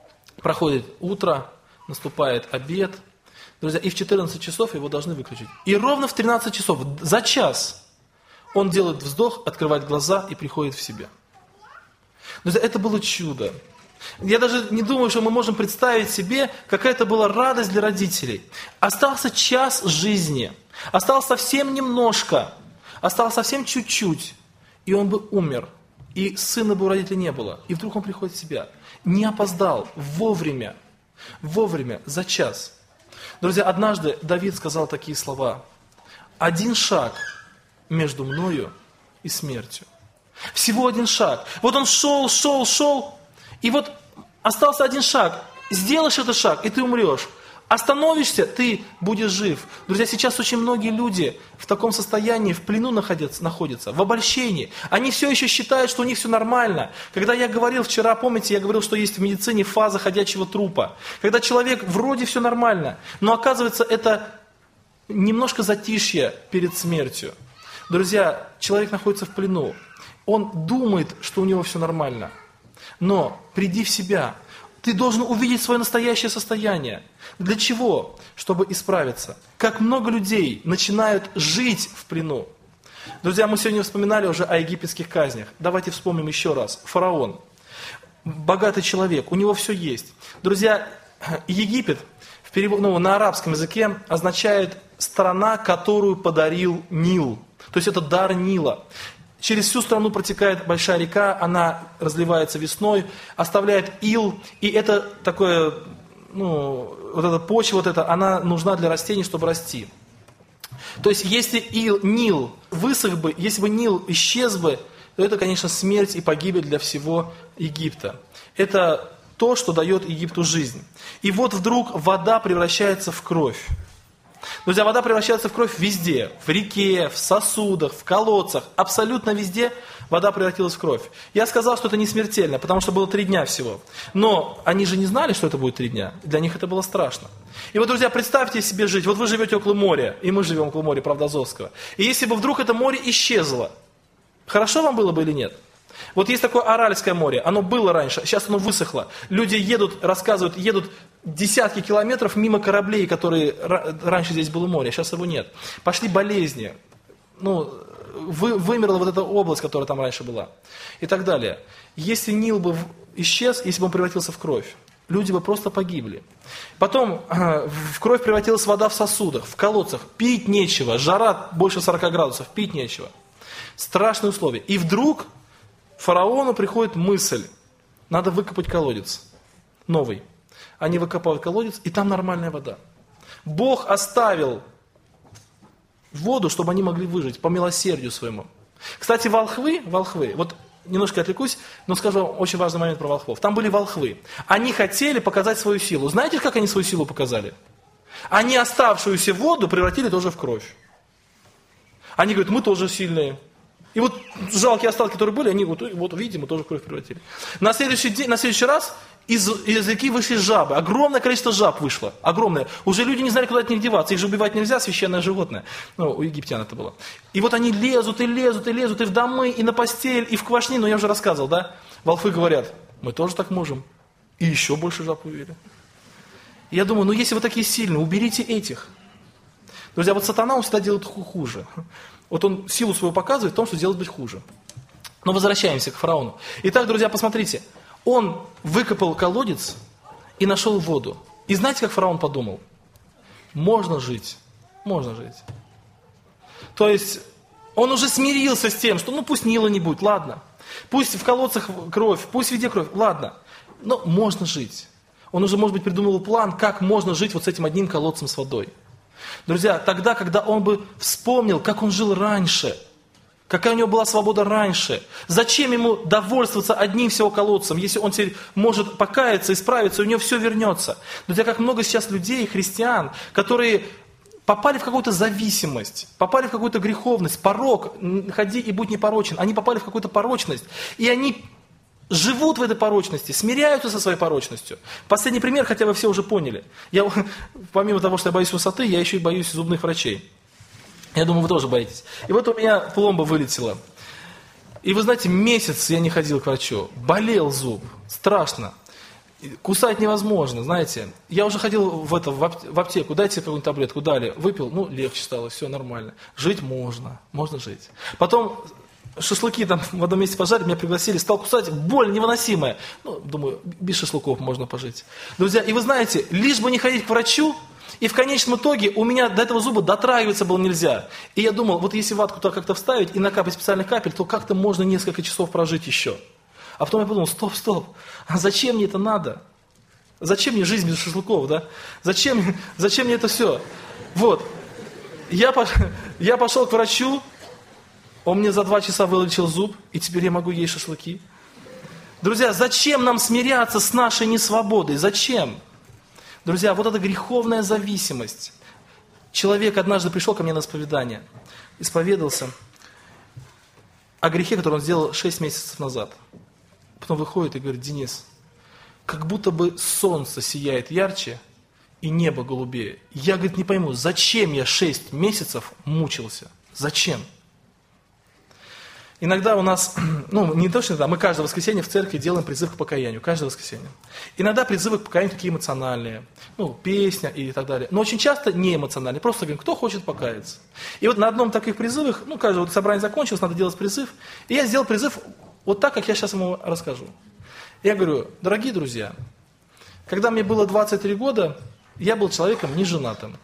Проходит утро, наступает обед. Друзья, и в четырнадцать часов его должны выключить. И ровно в тринадцать часов, за час, он делает вздох, открывает глаза и приходит в себя. Друзья, это было чудо. Я даже не думаю, что мы можем представить себе, какая это была радость для родителей. Остался час жизни, осталось совсем немножко, осталось совсем чуть-чуть, и он бы умер. И сына бы у родителей не было. И вдруг он приходит в себя. Не опоздал, вовремя, вовремя, за час. Друзья, однажды Давид сказал такие слова. Один шаг между мною и смертью. Всего один шаг. Вот он шел, шел, шел, и вот остался один шаг. Сделаешь этот шаг, и ты умрешь. Остановишься, ты будешь жив. Друзья, сейчас очень многие люди в таком состоянии, в плену находятся, находятся, в обольщении. Они все еще считают, что у них все нормально. Когда я говорил вчера, помните, я говорил, что есть в медицине фаза ходячего трупа. Когда человек вроде все нормально, но оказывается это немножко затишье перед смертью. Друзья, человек находится в плену. Он думает, что у него все нормально. Но приди в себя. Ты должен увидеть свое настоящее состояние. Для чего? Чтобы исправиться. Как много людей начинают жить в плену. Друзья, мы сегодня вспоминали уже о египетских казнях. Давайте вспомним еще раз. Фараон. Богатый человек, у него все есть. Друзья, Египет в перевод, ну, на арабском языке означает «страна, которую подарил Нил». То есть это дар Нила. Через всю страну протекает большая река, она разливается весной, оставляет ил, и это такое, ну, вот эта почва, вот эта, она нужна для растений, чтобы расти. То есть, если ил, Нил высох бы, если бы Нил исчез бы, то это, конечно, смерть и погибель для всего Египта. Это то, что дает Египту жизнь. И вот вдруг вода превращается в кровь. Друзья, вода превращается в кровь везде. В реке, в сосудах, в колодцах. Абсолютно везде вода превратилась в кровь. Я сказал, что это не смертельно, потому что было три дня всего. Но они же не знали, что это будет три дня. Для них это было страшно. И вот, друзья, представьте себе жить. Вот вы живете около моря, и мы живем около моря, правда, Азовского. И если бы вдруг это море исчезло, хорошо вам было бы или нет? Вот есть такое Аральское море, оно было раньше, сейчас оно высохло. Люди едут, рассказывают, едут десятки километров мимо кораблей, которые раньше здесь было море, сейчас его нет. Пошли болезни, ну, вы, вымерла вот эта область, которая там раньше была, и так далее. Если Нил бы исчез, если бы он превратился в кровь, люди бы просто погибли. Потом в кровь превратилась вода в сосудах, в колодцах, пить нечего, жара больше сорока градусов, пить нечего. Страшные условия. И вдруг фараону приходит мысль, надо выкопать колодец, новый. Они выкопывают колодец, и там нормальная вода. Бог оставил воду, чтобы они могли выжить, по милосердию своему. Кстати, волхвы, волхвы, вот немножко отвлекусь, но скажу вам очень важный момент про волхвов. Там были волхвы. Они хотели показать свою силу. Знаете, как они свою силу показали? Они оставшуюся воду превратили тоже в кровь. Они говорят, мы тоже сильные. И вот жалкие остатки, которые были, они вот, вот видите, мы тоже в кровь превратили. На следующий день, на следующий раз из, из реки вышли жабы. Огромное количество жаб вышло. Огромное. Уже люди не знали, куда от них деваться. Их же убивать нельзя, священное животное. Ну, у египтян это было. И вот они лезут, и лезут, и лезут, и в домы, и на постель, и в квашни. Ну, я уже рассказывал, да? Волхвы говорят, мы тоже так можем. И еще больше жаб увели. Я думаю, ну если вы такие сильные, уберите этих. Друзья, вот сатана, он всегда делает хуже. Вот он силу свою показывает в том, что сделать быть хуже. Но возвращаемся к фараону. Итак, друзья, посмотрите. Он выкопал колодец и нашел воду. И знаете, как фараон подумал? Можно жить. Можно жить. То есть, он уже смирился с тем, что ну пусть Нила не будет, ладно. Пусть в колодцах кровь, пусть везде кровь, ладно. Но можно жить. Он уже, может быть, придумал план, как можно жить вот с этим одним колодцем с водой. Друзья, тогда, когда он бы вспомнил, как он жил раньше, какая у него была свобода раньше, зачем ему довольствоваться одним всего колодцем, если он теперь может покаяться, исправиться, у него все вернется. Друзья, как много сейчас людей, христиан, которые попали в какую-то зависимость, попали в какую-то греховность, порок, ходи и будь непорочен, они попали в какую-то порочность, и они живут в этой порочности, смиряются со своей порочностью. Последний пример, хотя вы все уже поняли. Я, помимо того, что я боюсь высоты, я еще и боюсь зубных врачей. Я думаю, вы тоже боитесь. И вот у меня пломба вылетела. И вы знаете, месяц я не ходил к врачу. Болел зуб. Страшно. Кусать невозможно, знаете. Я уже ходил в, это, в аптеку, дайте какую-нибудь таблетку, дали, выпил, ну, легче стало, все нормально. Жить можно, можно жить. Потом шашлыки там в одном месте пожарили, меня пригласили, стал кусать, боль невыносимая. Ну, думаю, без шашлыков можно пожить. Друзья, и вы знаете, лишь бы не ходить к врачу, и в конечном итоге у меня до этого зуба дотрагиваться было нельзя. И я думал, вот если ватку туда как-то вставить и накапать специальных капель, то как-то можно несколько часов прожить еще. А потом я подумал, стоп, стоп, а зачем мне это надо? Зачем мне жизнь без шашлыков, да? Зачем, зачем мне это все? Вот, я, я пошел к врачу, он мне за два часа вылечил зуб, и теперь я могу есть шашлыки. Друзья, зачем нам смиряться с нашей несвободой? Зачем? Друзья, вот эта греховная зависимость. Человек однажды пришел ко мне на исповедание, исповедался о грехе, который он сделал шесть месяцев назад. Потом выходит и говорит: Денис, как будто бы солнце сияет ярче и небо голубее. Я, говорит, не пойму, зачем я шесть месяцев мучился? Зачем? Иногда у нас, ну не то, что иногда, мы каждое воскресенье в церкви делаем призыв к покаянию, каждое воскресенье. Иногда призывы к покаянию такие эмоциональные, ну песня и так далее. Но очень часто не эмоциональные, просто говорим, кто хочет покаяться. И вот на одном таких призывах, ну каждое вот собрание закончилось, надо делать призыв. И я сделал призыв вот так, как я сейчас ему расскажу. Я говорю: дорогие друзья, когда мне было двадцать три года, я был человеком неженатым.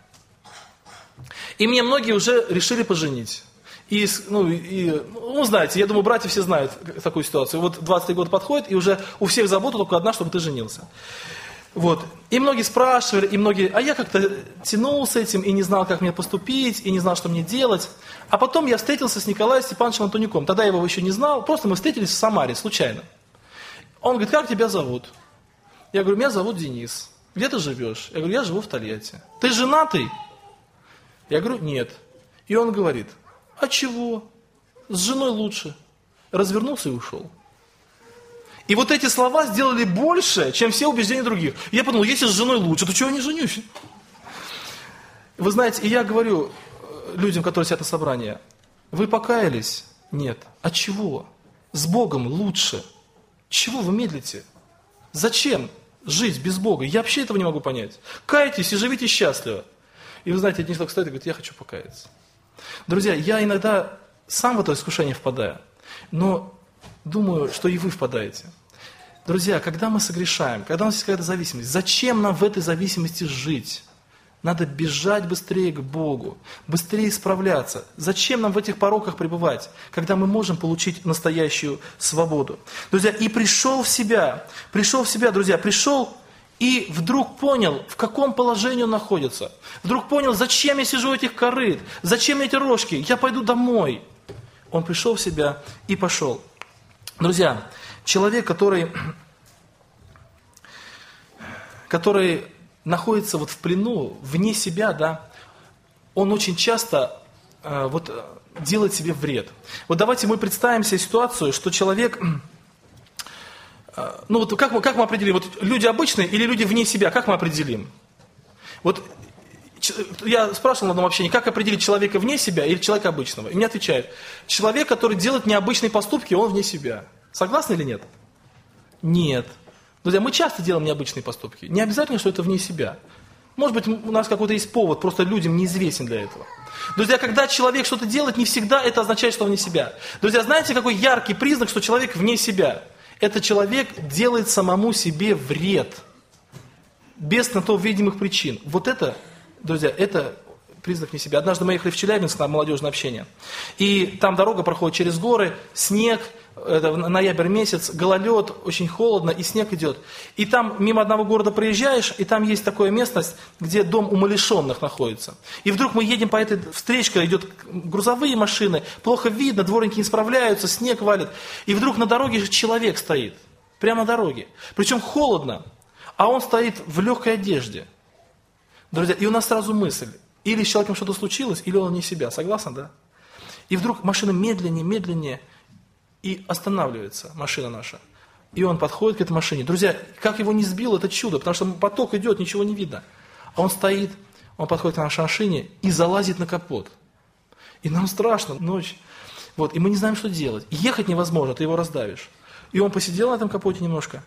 И мне многие уже решили поженить. И, ну, и, ну, знаете, я думаю, братья все знают такую ситуацию. Вот двадцать три года подходит, и уже у всех забота только одна, чтобы ты женился. Вот. И многие спрашивали, и многие, а я как-то тянул с этим, и не знал, как мне поступить, и не знал, что мне делать. А потом я встретился с Николаем Степановичем Антонюком. Тогда я его еще не знал, просто мы встретились в Самаре, случайно. Он говорит: как тебя зовут? Я говорю: меня зовут Денис. Где ты живешь? Я говорю: я живу в Тольятти. Ты женатый? Я говорю: нет. И он говорит: а чего? С женой лучше. Развернулся и ушел. И вот эти слова сделали больше, чем все убеждения других. Я подумал, если с женой лучше, то чего я не женюсь? Вы знаете, и я говорю людям, которые сидят на собрании: вы покаялись? Нет. А чего? С Богом лучше. Чего вы медлите? Зачем жить без Бога? Я вообще этого не могу понять. Кайтесь и живите счастливо. И вы знаете, один человек встает и говорит: я хочу покаяться. Друзья, я иногда сам в это искушение впадаю, но думаю, что и вы впадаете. Друзья, когда мы согрешаем, когда у нас есть какая-то зависимость, зачем нам в этой зависимости жить? Надо бежать быстрее к Богу, быстрее исправляться. Зачем нам в этих пороках пребывать, когда мы можем получить настоящую свободу? Друзья, и пришел в себя, пришел в себя, друзья, пришел и вдруг понял, в каком положении он находится. Вдруг понял, зачем я сижу у этих корыт, зачем мне эти рожки, я пойду домой. Он пришел в себя и пошел. Друзья, человек, который, который находится вот в плену, вне себя, да, он очень часто э, вот, делает себе вред. Вот давайте мы представим себе ситуацию, что человек, э, ну вот как мы, как мы определим, вот люди обычные или люди вне себя, как мы определим? Вот я спрашивал на одном общении, как определить человека вне себя или человека обычного? И мне отвечают: человек, который делает необычные поступки, он вне себя. Согласны или нет? Нет. Друзья, мы часто делаем необычные поступки. Не обязательно, что это вне себя. Может быть, у нас какой-то есть повод, просто людям неизвестен для этого. Друзья, когда человек что-то делает, не всегда это означает, что он вне себя. Друзья, знаете, какой яркий признак, что человек вне себя? Это человек делает самому себе вред. Без на то видимых причин. Вот это, друзья, это признак вне себя. Однажды мы ехали в Челябинск на молодежное общение. И там дорога проходит через горы, снег, это ноябрь месяц, гололед, очень холодно, и снег идет. И там мимо одного города проезжаешь, и там есть такая местность, где дом умалишенных находится. И вдруг мы едем по этой встречке, идет грузовые машины, плохо видно, дворники не справляются, снег валит. И вдруг на дороге человек стоит, прямо на дороге. Причем холодно, а он стоит в легкой одежде. Друзья, и у нас сразу мысль: или с человеком что-то случилось, или он не себя. Согласны, да? И вдруг машина медленнее, медленнее, и останавливается машина наша. И он подходит к этой машине. Друзья, как его не сбило, это чудо, потому что поток идет, ничего не видно. А он стоит, он подходит к нашей машине и залазит на капот. И нам страшно, ночь. Вот, и мы не знаем, что делать. И ехать невозможно, ты его раздавишь. И он посидел на этом капоте немножко,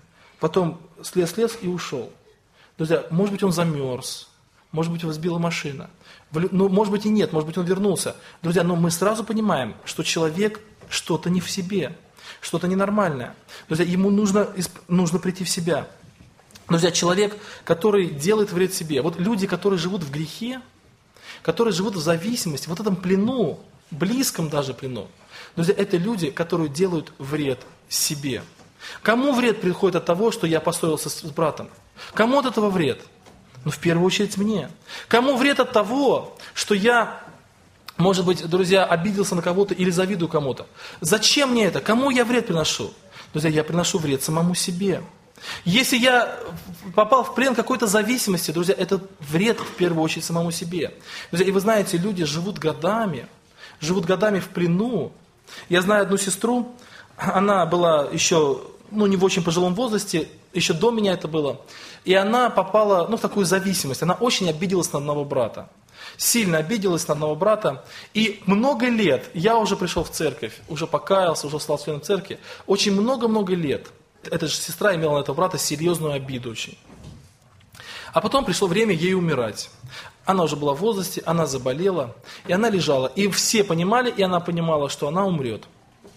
потом слез-слез и ушел. Друзья, может быть, он замерз, может быть, его сбила машина, ну, может быть, и нет, может быть, он вернулся. Друзья, но мы сразу понимаем, что человек что-то не в себе, что-то ненормальное. Друзья, ему нужно, нужно прийти в себя. Друзья, человек, который делает вред себе, вот люди, которые живут в грехе, которые живут в зависимости, вот в этом плену, близком даже плену, друзья, это люди, которые делают вред себе. Кому вред приходит от того, что я поссорился с братом? Кому от этого вред? Ну, в первую очередь мне. Кому вред от того, что я, может быть, друзья, обиделся на кого-то или завидую кому-то? Зачем мне это? Кому я вред приношу? Друзья, я приношу вред самому себе. Если я попал в плен какой-то зависимости, друзья, это вред в первую очередь самому себе. Друзья, и вы знаете, люди живут годами, живут годами в плену. Я знаю одну сестру, она была еще, ну, не в очень пожилом возрасте, еще до меня это было, и она попала, ну, в такую зависимость. Она очень обиделась на одного брата, сильно обиделась на одного брата, и много лет, я уже пришел в церковь, уже покаялся, уже стал членом церкви, очень много-много лет эта же сестра имела на этого брата серьезную обиду очень. А потом пришло время ей умирать. Она уже была в возрасте, она заболела, и она лежала. И все понимали, и она понимала, что она умрет.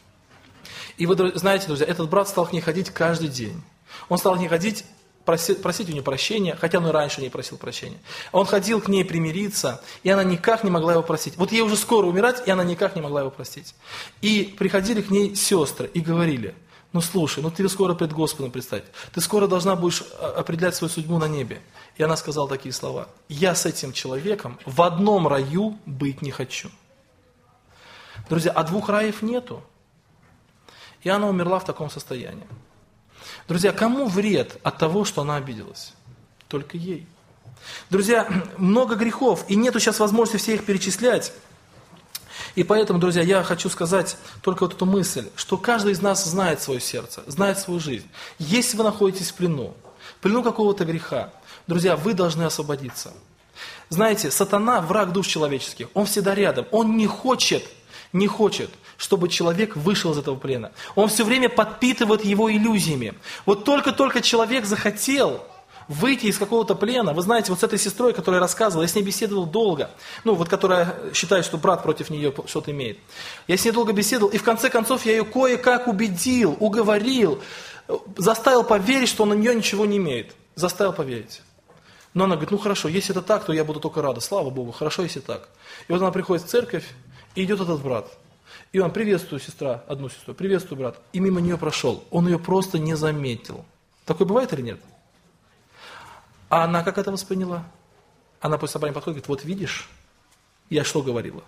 И вы знаете, друзья, этот брат стал к ней ходить каждый день. Он стал к ней ходить, просить, просить у нее прощения, хотя он и раньше не просил прощения. Он ходил к ней примириться, и она никак не могла его простить. Вот ей уже скоро умирать, и она никак не могла его простить. И приходили к ней сестры и говорили: ну слушай, ну ты скоро пред Господом предстать, ты скоро должна будешь определять свою судьбу на небе. И она сказала такие слова: я с этим человеком в одном раю быть не хочу. Друзья, а двух раев нету. И она умерла в таком состоянии. Друзья, кому вред от того, что она обиделась? Только ей. Друзья, много грехов, и нету сейчас возможности все их перечислять. И поэтому, друзья, я хочу сказать только вот эту мысль, что каждый из нас знает свое сердце, знает свою жизнь. Если вы находитесь в плену, в плену какого-то греха, друзья, вы должны освободиться. Знаете, сатана, враг душ человеческих, он всегда рядом, он не хочет, не хочет, чтобы человек вышел из этого плена. Он все время подпитывает его иллюзиями. Вот только-только человек захотел выйти из какого-то плена. Вы знаете, вот с этой сестрой, которая рассказывала, я с ней беседовал долго, ну вот которая считает, что брат против нее что-то имеет. Я с ней долго беседовал, и в конце концов я ее кое-как убедил, уговорил, заставил поверить, что он на нее ничего не имеет. Заставил поверить. Но она говорит: ну хорошо, если это так, то я буду только рада, слава Богу, хорошо, если так. И вот она приходит в церковь, и идет этот брат. И он: приветствую, сестра, одну сестру, приветствую, брат. И мимо нее прошел. Он ее просто не заметил. Такое бывает или нет? А она как это восприняла? Она после собрания подходит и говорит: вот видишь, я что говорила?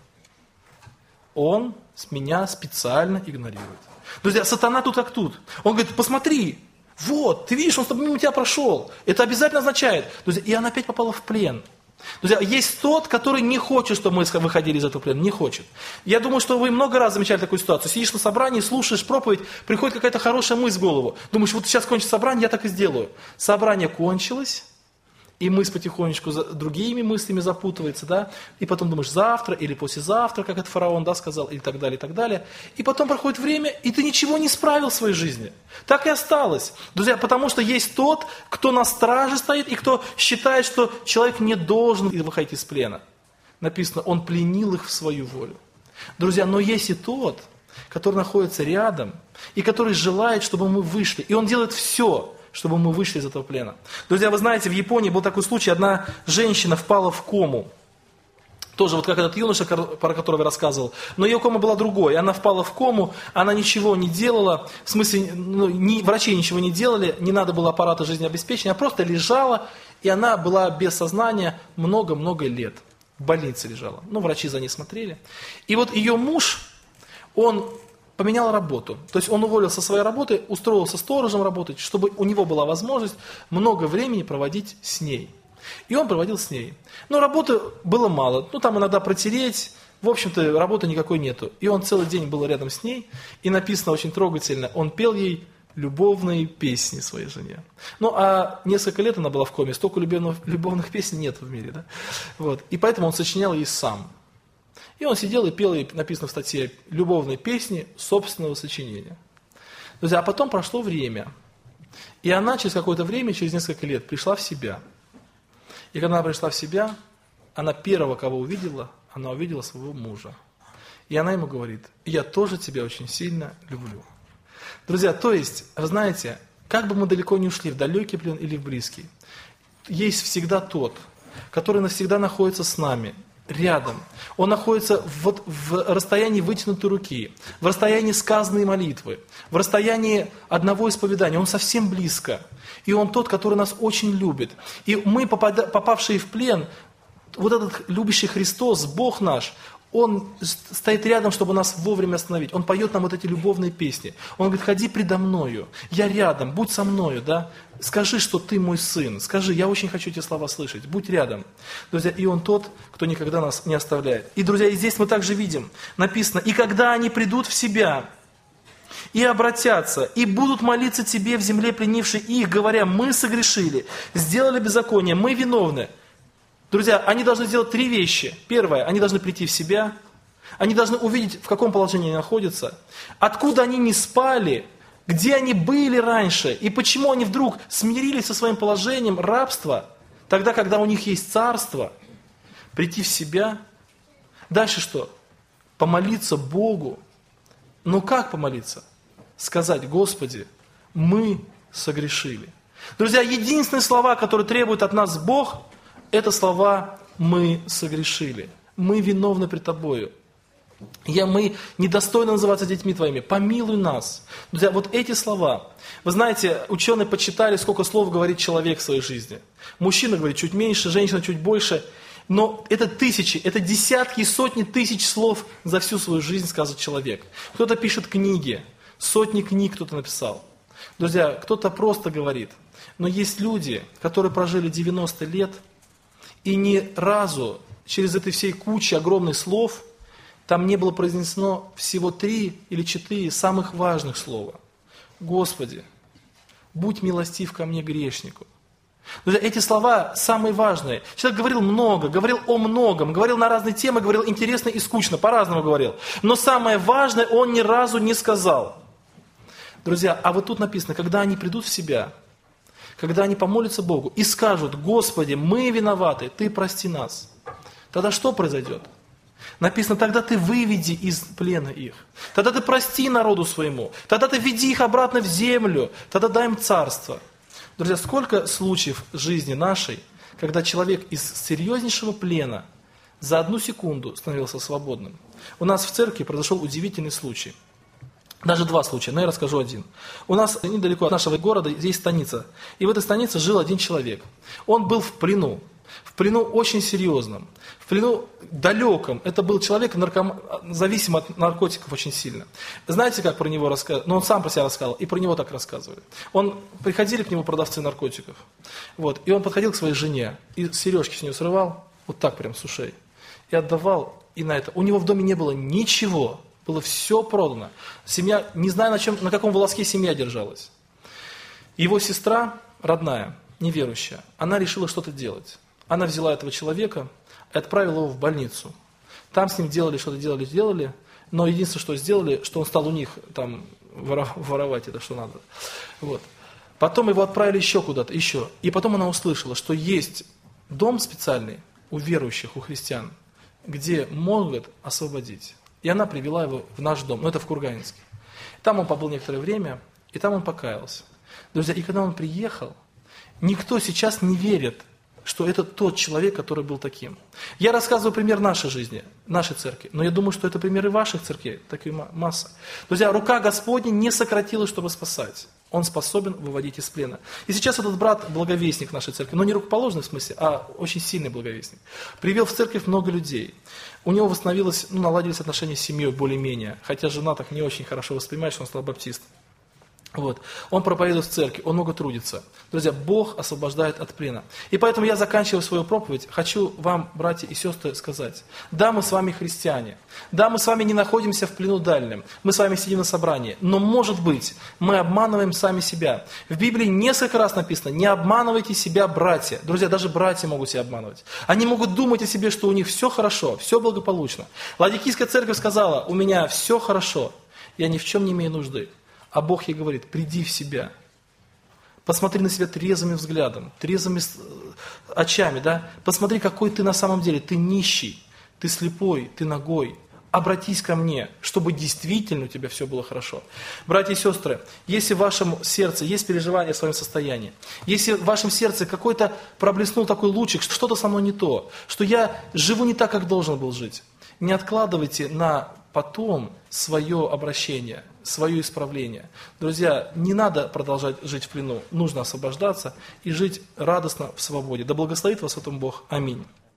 Он с меня специально игнорирует. Друзья, сатана тут как тут. Он говорит: посмотри, вот, ты видишь, он мимо тебя прошел. Это обязательно означает. Друзья, и она опять попала в плен. Друзья, есть тот, который не хочет, чтобы мы выходили из этого плена, не хочет. Я думаю, что вы много раз замечали такую ситуацию. Сидишь на собрании, слушаешь проповедь, приходит какая-то хорошая мысль в голову. Думаешь, вот сейчас кончится собрание, я так и сделаю. Собрание кончилось, и мысль потихонечку за другими мыслями запутывается, да, и потом думаешь: завтра или послезавтра, как это фараон, да, сказал, и так далее, и так далее. И потом проходит время, и ты ничего не исправил в своей жизни. Так и осталось. Друзья, потому что есть тот, кто на страже стоит, и кто считает, что человек не должен выходить из плена. Написано: он пленил их в свою волю. Друзья, но есть и тот, который находится рядом, и который желает, чтобы мы вышли, и он делает все, чтобы мы вышли из этого плена. Друзья, вы знаете, в Японии был такой случай, одна женщина впала в кому. Тоже вот как этот юноша, про которого я рассказывал. Но ее кома была другой. Она впала в кому, она ничего не делала, в смысле, ну, ни, врачи ничего не делали, не надо было аппарата жизнеобеспечения, она просто лежала, и она была без сознания много-много лет. В больнице лежала. Ну, врачи за ней смотрели. И вот ее муж, он поменял работу. То есть он уволился со своей работы, устроился сторожем работать, чтобы у него была возможность много времени проводить с ней. И он проводил с ней. Но работы было мало. Ну, там иногда протереть. В общем-то, работы никакой нету. И он целый день был рядом с ней. И написано очень трогательно. Он пел ей любовные песни своей жене. Ну, а несколько лет она была в коме. Столько любовных, любовных песен нет в мире. Да? Вот. И поэтому он сочинял ей сам. И он сидел и пел, и написано в статье, любовные песни собственного сочинения. Друзья, а потом прошло время. И она через какое-то время, через несколько лет, пришла в себя. И когда она пришла в себя, она первого, кого увидела, она увидела своего мужа. И она ему говорит: я тоже тебя очень сильно люблю. Друзья, то есть, вы знаете, как бы мы далеко не ушли, в далекий плен или в близкий, есть всегда тот, который навсегда находится с нами, рядом. Он находится вот в расстоянии вытянутой руки, в расстоянии сказанной молитвы, в расстоянии одного исповедания. Он совсем близко. И Он тот, который нас очень любит. И мы, попавшие в плен, вот этот любящий Христос, Бог наш, Он стоит рядом, чтобы нас вовремя остановить. Он поет нам вот эти любовные песни. Он говорит: ходи предо мною, я рядом, будь со мною, да? Скажи, что ты мой сын, скажи, я очень хочу эти слова слышать, будь рядом. Друзья, и Он тот, кто никогда нас не оставляет. И, друзья, и здесь мы также видим, написано: и когда они придут в себя, и обратятся, и будут молиться тебе в земле, пленившей их, говоря: мы согрешили, сделали беззаконие, мы виновны. Друзья, они должны сделать три вещи. Первое, они должны прийти в себя, они должны увидеть, в каком положении они находятся, откуда они не спали, где они были раньше, и почему они вдруг смирились со своим положением рабства, тогда, когда у них есть царство. Прийти в себя. Дальше что? Помолиться Богу. Но как помолиться? Сказать: Господи, мы согрешили. Друзья, единственные слова, которые требует от нас Бог, это слова: мы согрешили, мы виновны пред Тобою. Я, мы недостойны называться детьми Твоими, помилуй нас. Друзья, вот эти слова, вы знаете, ученые подсчитали, сколько слов говорит человек в своей жизни. Мужчина говорит чуть меньше, женщина чуть больше, но это тысячи, это десятки и сотни тысяч слов за всю свою жизнь скажет человек. Кто-то пишет книги, сотни книг кто-то написал. Друзья, кто-то просто говорит, но есть люди, которые прожили девяносто лет, и ни разу через этой всей кучи огромных слов там не было произнесено всего три или четыре самых важных слова. Господи, будь милостив ко мне, грешнику. Друзья, эти слова самые важные. Человек говорил много, говорил о многом, говорил на разные темы, говорил интересно и скучно, по-разному говорил. Но самое важное он ни разу не сказал. Друзья, а вот тут написано: когда они придут в себя, когда они помолятся Богу и скажут: Господи, мы виноваты, Ты прости нас, тогда что произойдет? Написано: тогда Ты выведи из плена их, тогда Ты прости народу своему, тогда Ты веди их обратно в землю, тогда дай им царство. Друзья, сколько случаев в жизни нашей, когда человек из серьезнейшего плена за одну секунду становился свободным. У нас в церкви произошел удивительный случай. Даже два случая, но я расскажу один. У нас недалеко от нашего города есть станица. И в этой станице жил один человек. Он был в плену. В плену очень серьезном. В плену далеком. Это был человек, нарком... зависим от наркотиков очень сильно. Знаете, как про него рассказывали? Ну, он сам про себя рассказывал, и про него так рассказывали. Он... Приходили к нему продавцы наркотиков. Вот, и он подходил к своей жене, и сережки с нее срывал, вот так прям с ушей, и отдавал, и на это. У него в доме не было ничего. Было все продано. Семья, не знаю, на, чем, на каком волоске семья держалась. Его сестра, родная, неверующая, она решила что-то делать. Она взяла этого человека и отправила его в больницу. Там с ним делали, что-то делали, делали, но единственное, что сделали, что он стал у них там воровать это, что надо. Вот. Потом его отправили еще куда-то, еще. И потом она услышала, что есть дом специальный у верующих, у христиан, где могут освободить. И она привела его в наш дом, ну это в Курганинске. Там он побыл некоторое время, и там он покаялся. Друзья, и когда он приехал, никто сейчас не верит, что это тот человек, который был таким. Я рассказываю пример нашей жизни, нашей церкви, но я думаю, что это примеры ваших церквей, так и масса. Друзья, рука Господня не сократилась, чтобы спасать. Он способен выводить из плена. И сейчас этот брат, благовестник нашей церкви, но не рукоположный в смысле, а очень сильный благовестник, привел в церковь много людей. У него восстановилось, ну, наладились отношения с семьей более-менее, хотя жена так не очень хорошо воспринимает, что он стал баптистом. Вот. Он проповедует в церкви, он много трудится. Друзья, Бог освобождает от плена. И поэтому я, заканчивая свою проповедь, хочу вам, братья и сестры, сказать: да, мы с вами христиане, да, мы с вами не находимся в плену дальнем, мы с вами сидим на собрании, но, может быть, мы обманываем сами себя. В Библии несколько раз написано: не обманывайте себя, братья. Друзья, даже братья могут себя обманывать. Они могут думать о себе, что у них все хорошо, все благополучно. Ладикийская церковь сказала: у меня все хорошо, я ни в чем не имею нужды. А Бог ей говорит: приди в себя. Посмотри на себя трезвым взглядом, трезвыми очами, да? Посмотри, какой ты на самом деле. Ты нищий, ты слепой, ты нагой. Обратись ко мне, чтобы действительно у тебя все было хорошо. Братья и сестры, если в вашем сердце есть переживание о своем состоянии, если в вашем сердце какой-то проблеснул такой лучик, что что-то со мной не то, что я живу не так, как должен был жить, не откладывайте на потом свое обращение, свое исправление. Друзья, не надо продолжать жить в плену, нужно освобождаться и жить радостно в свободе. Да благословит вас в этом Бог. Аминь.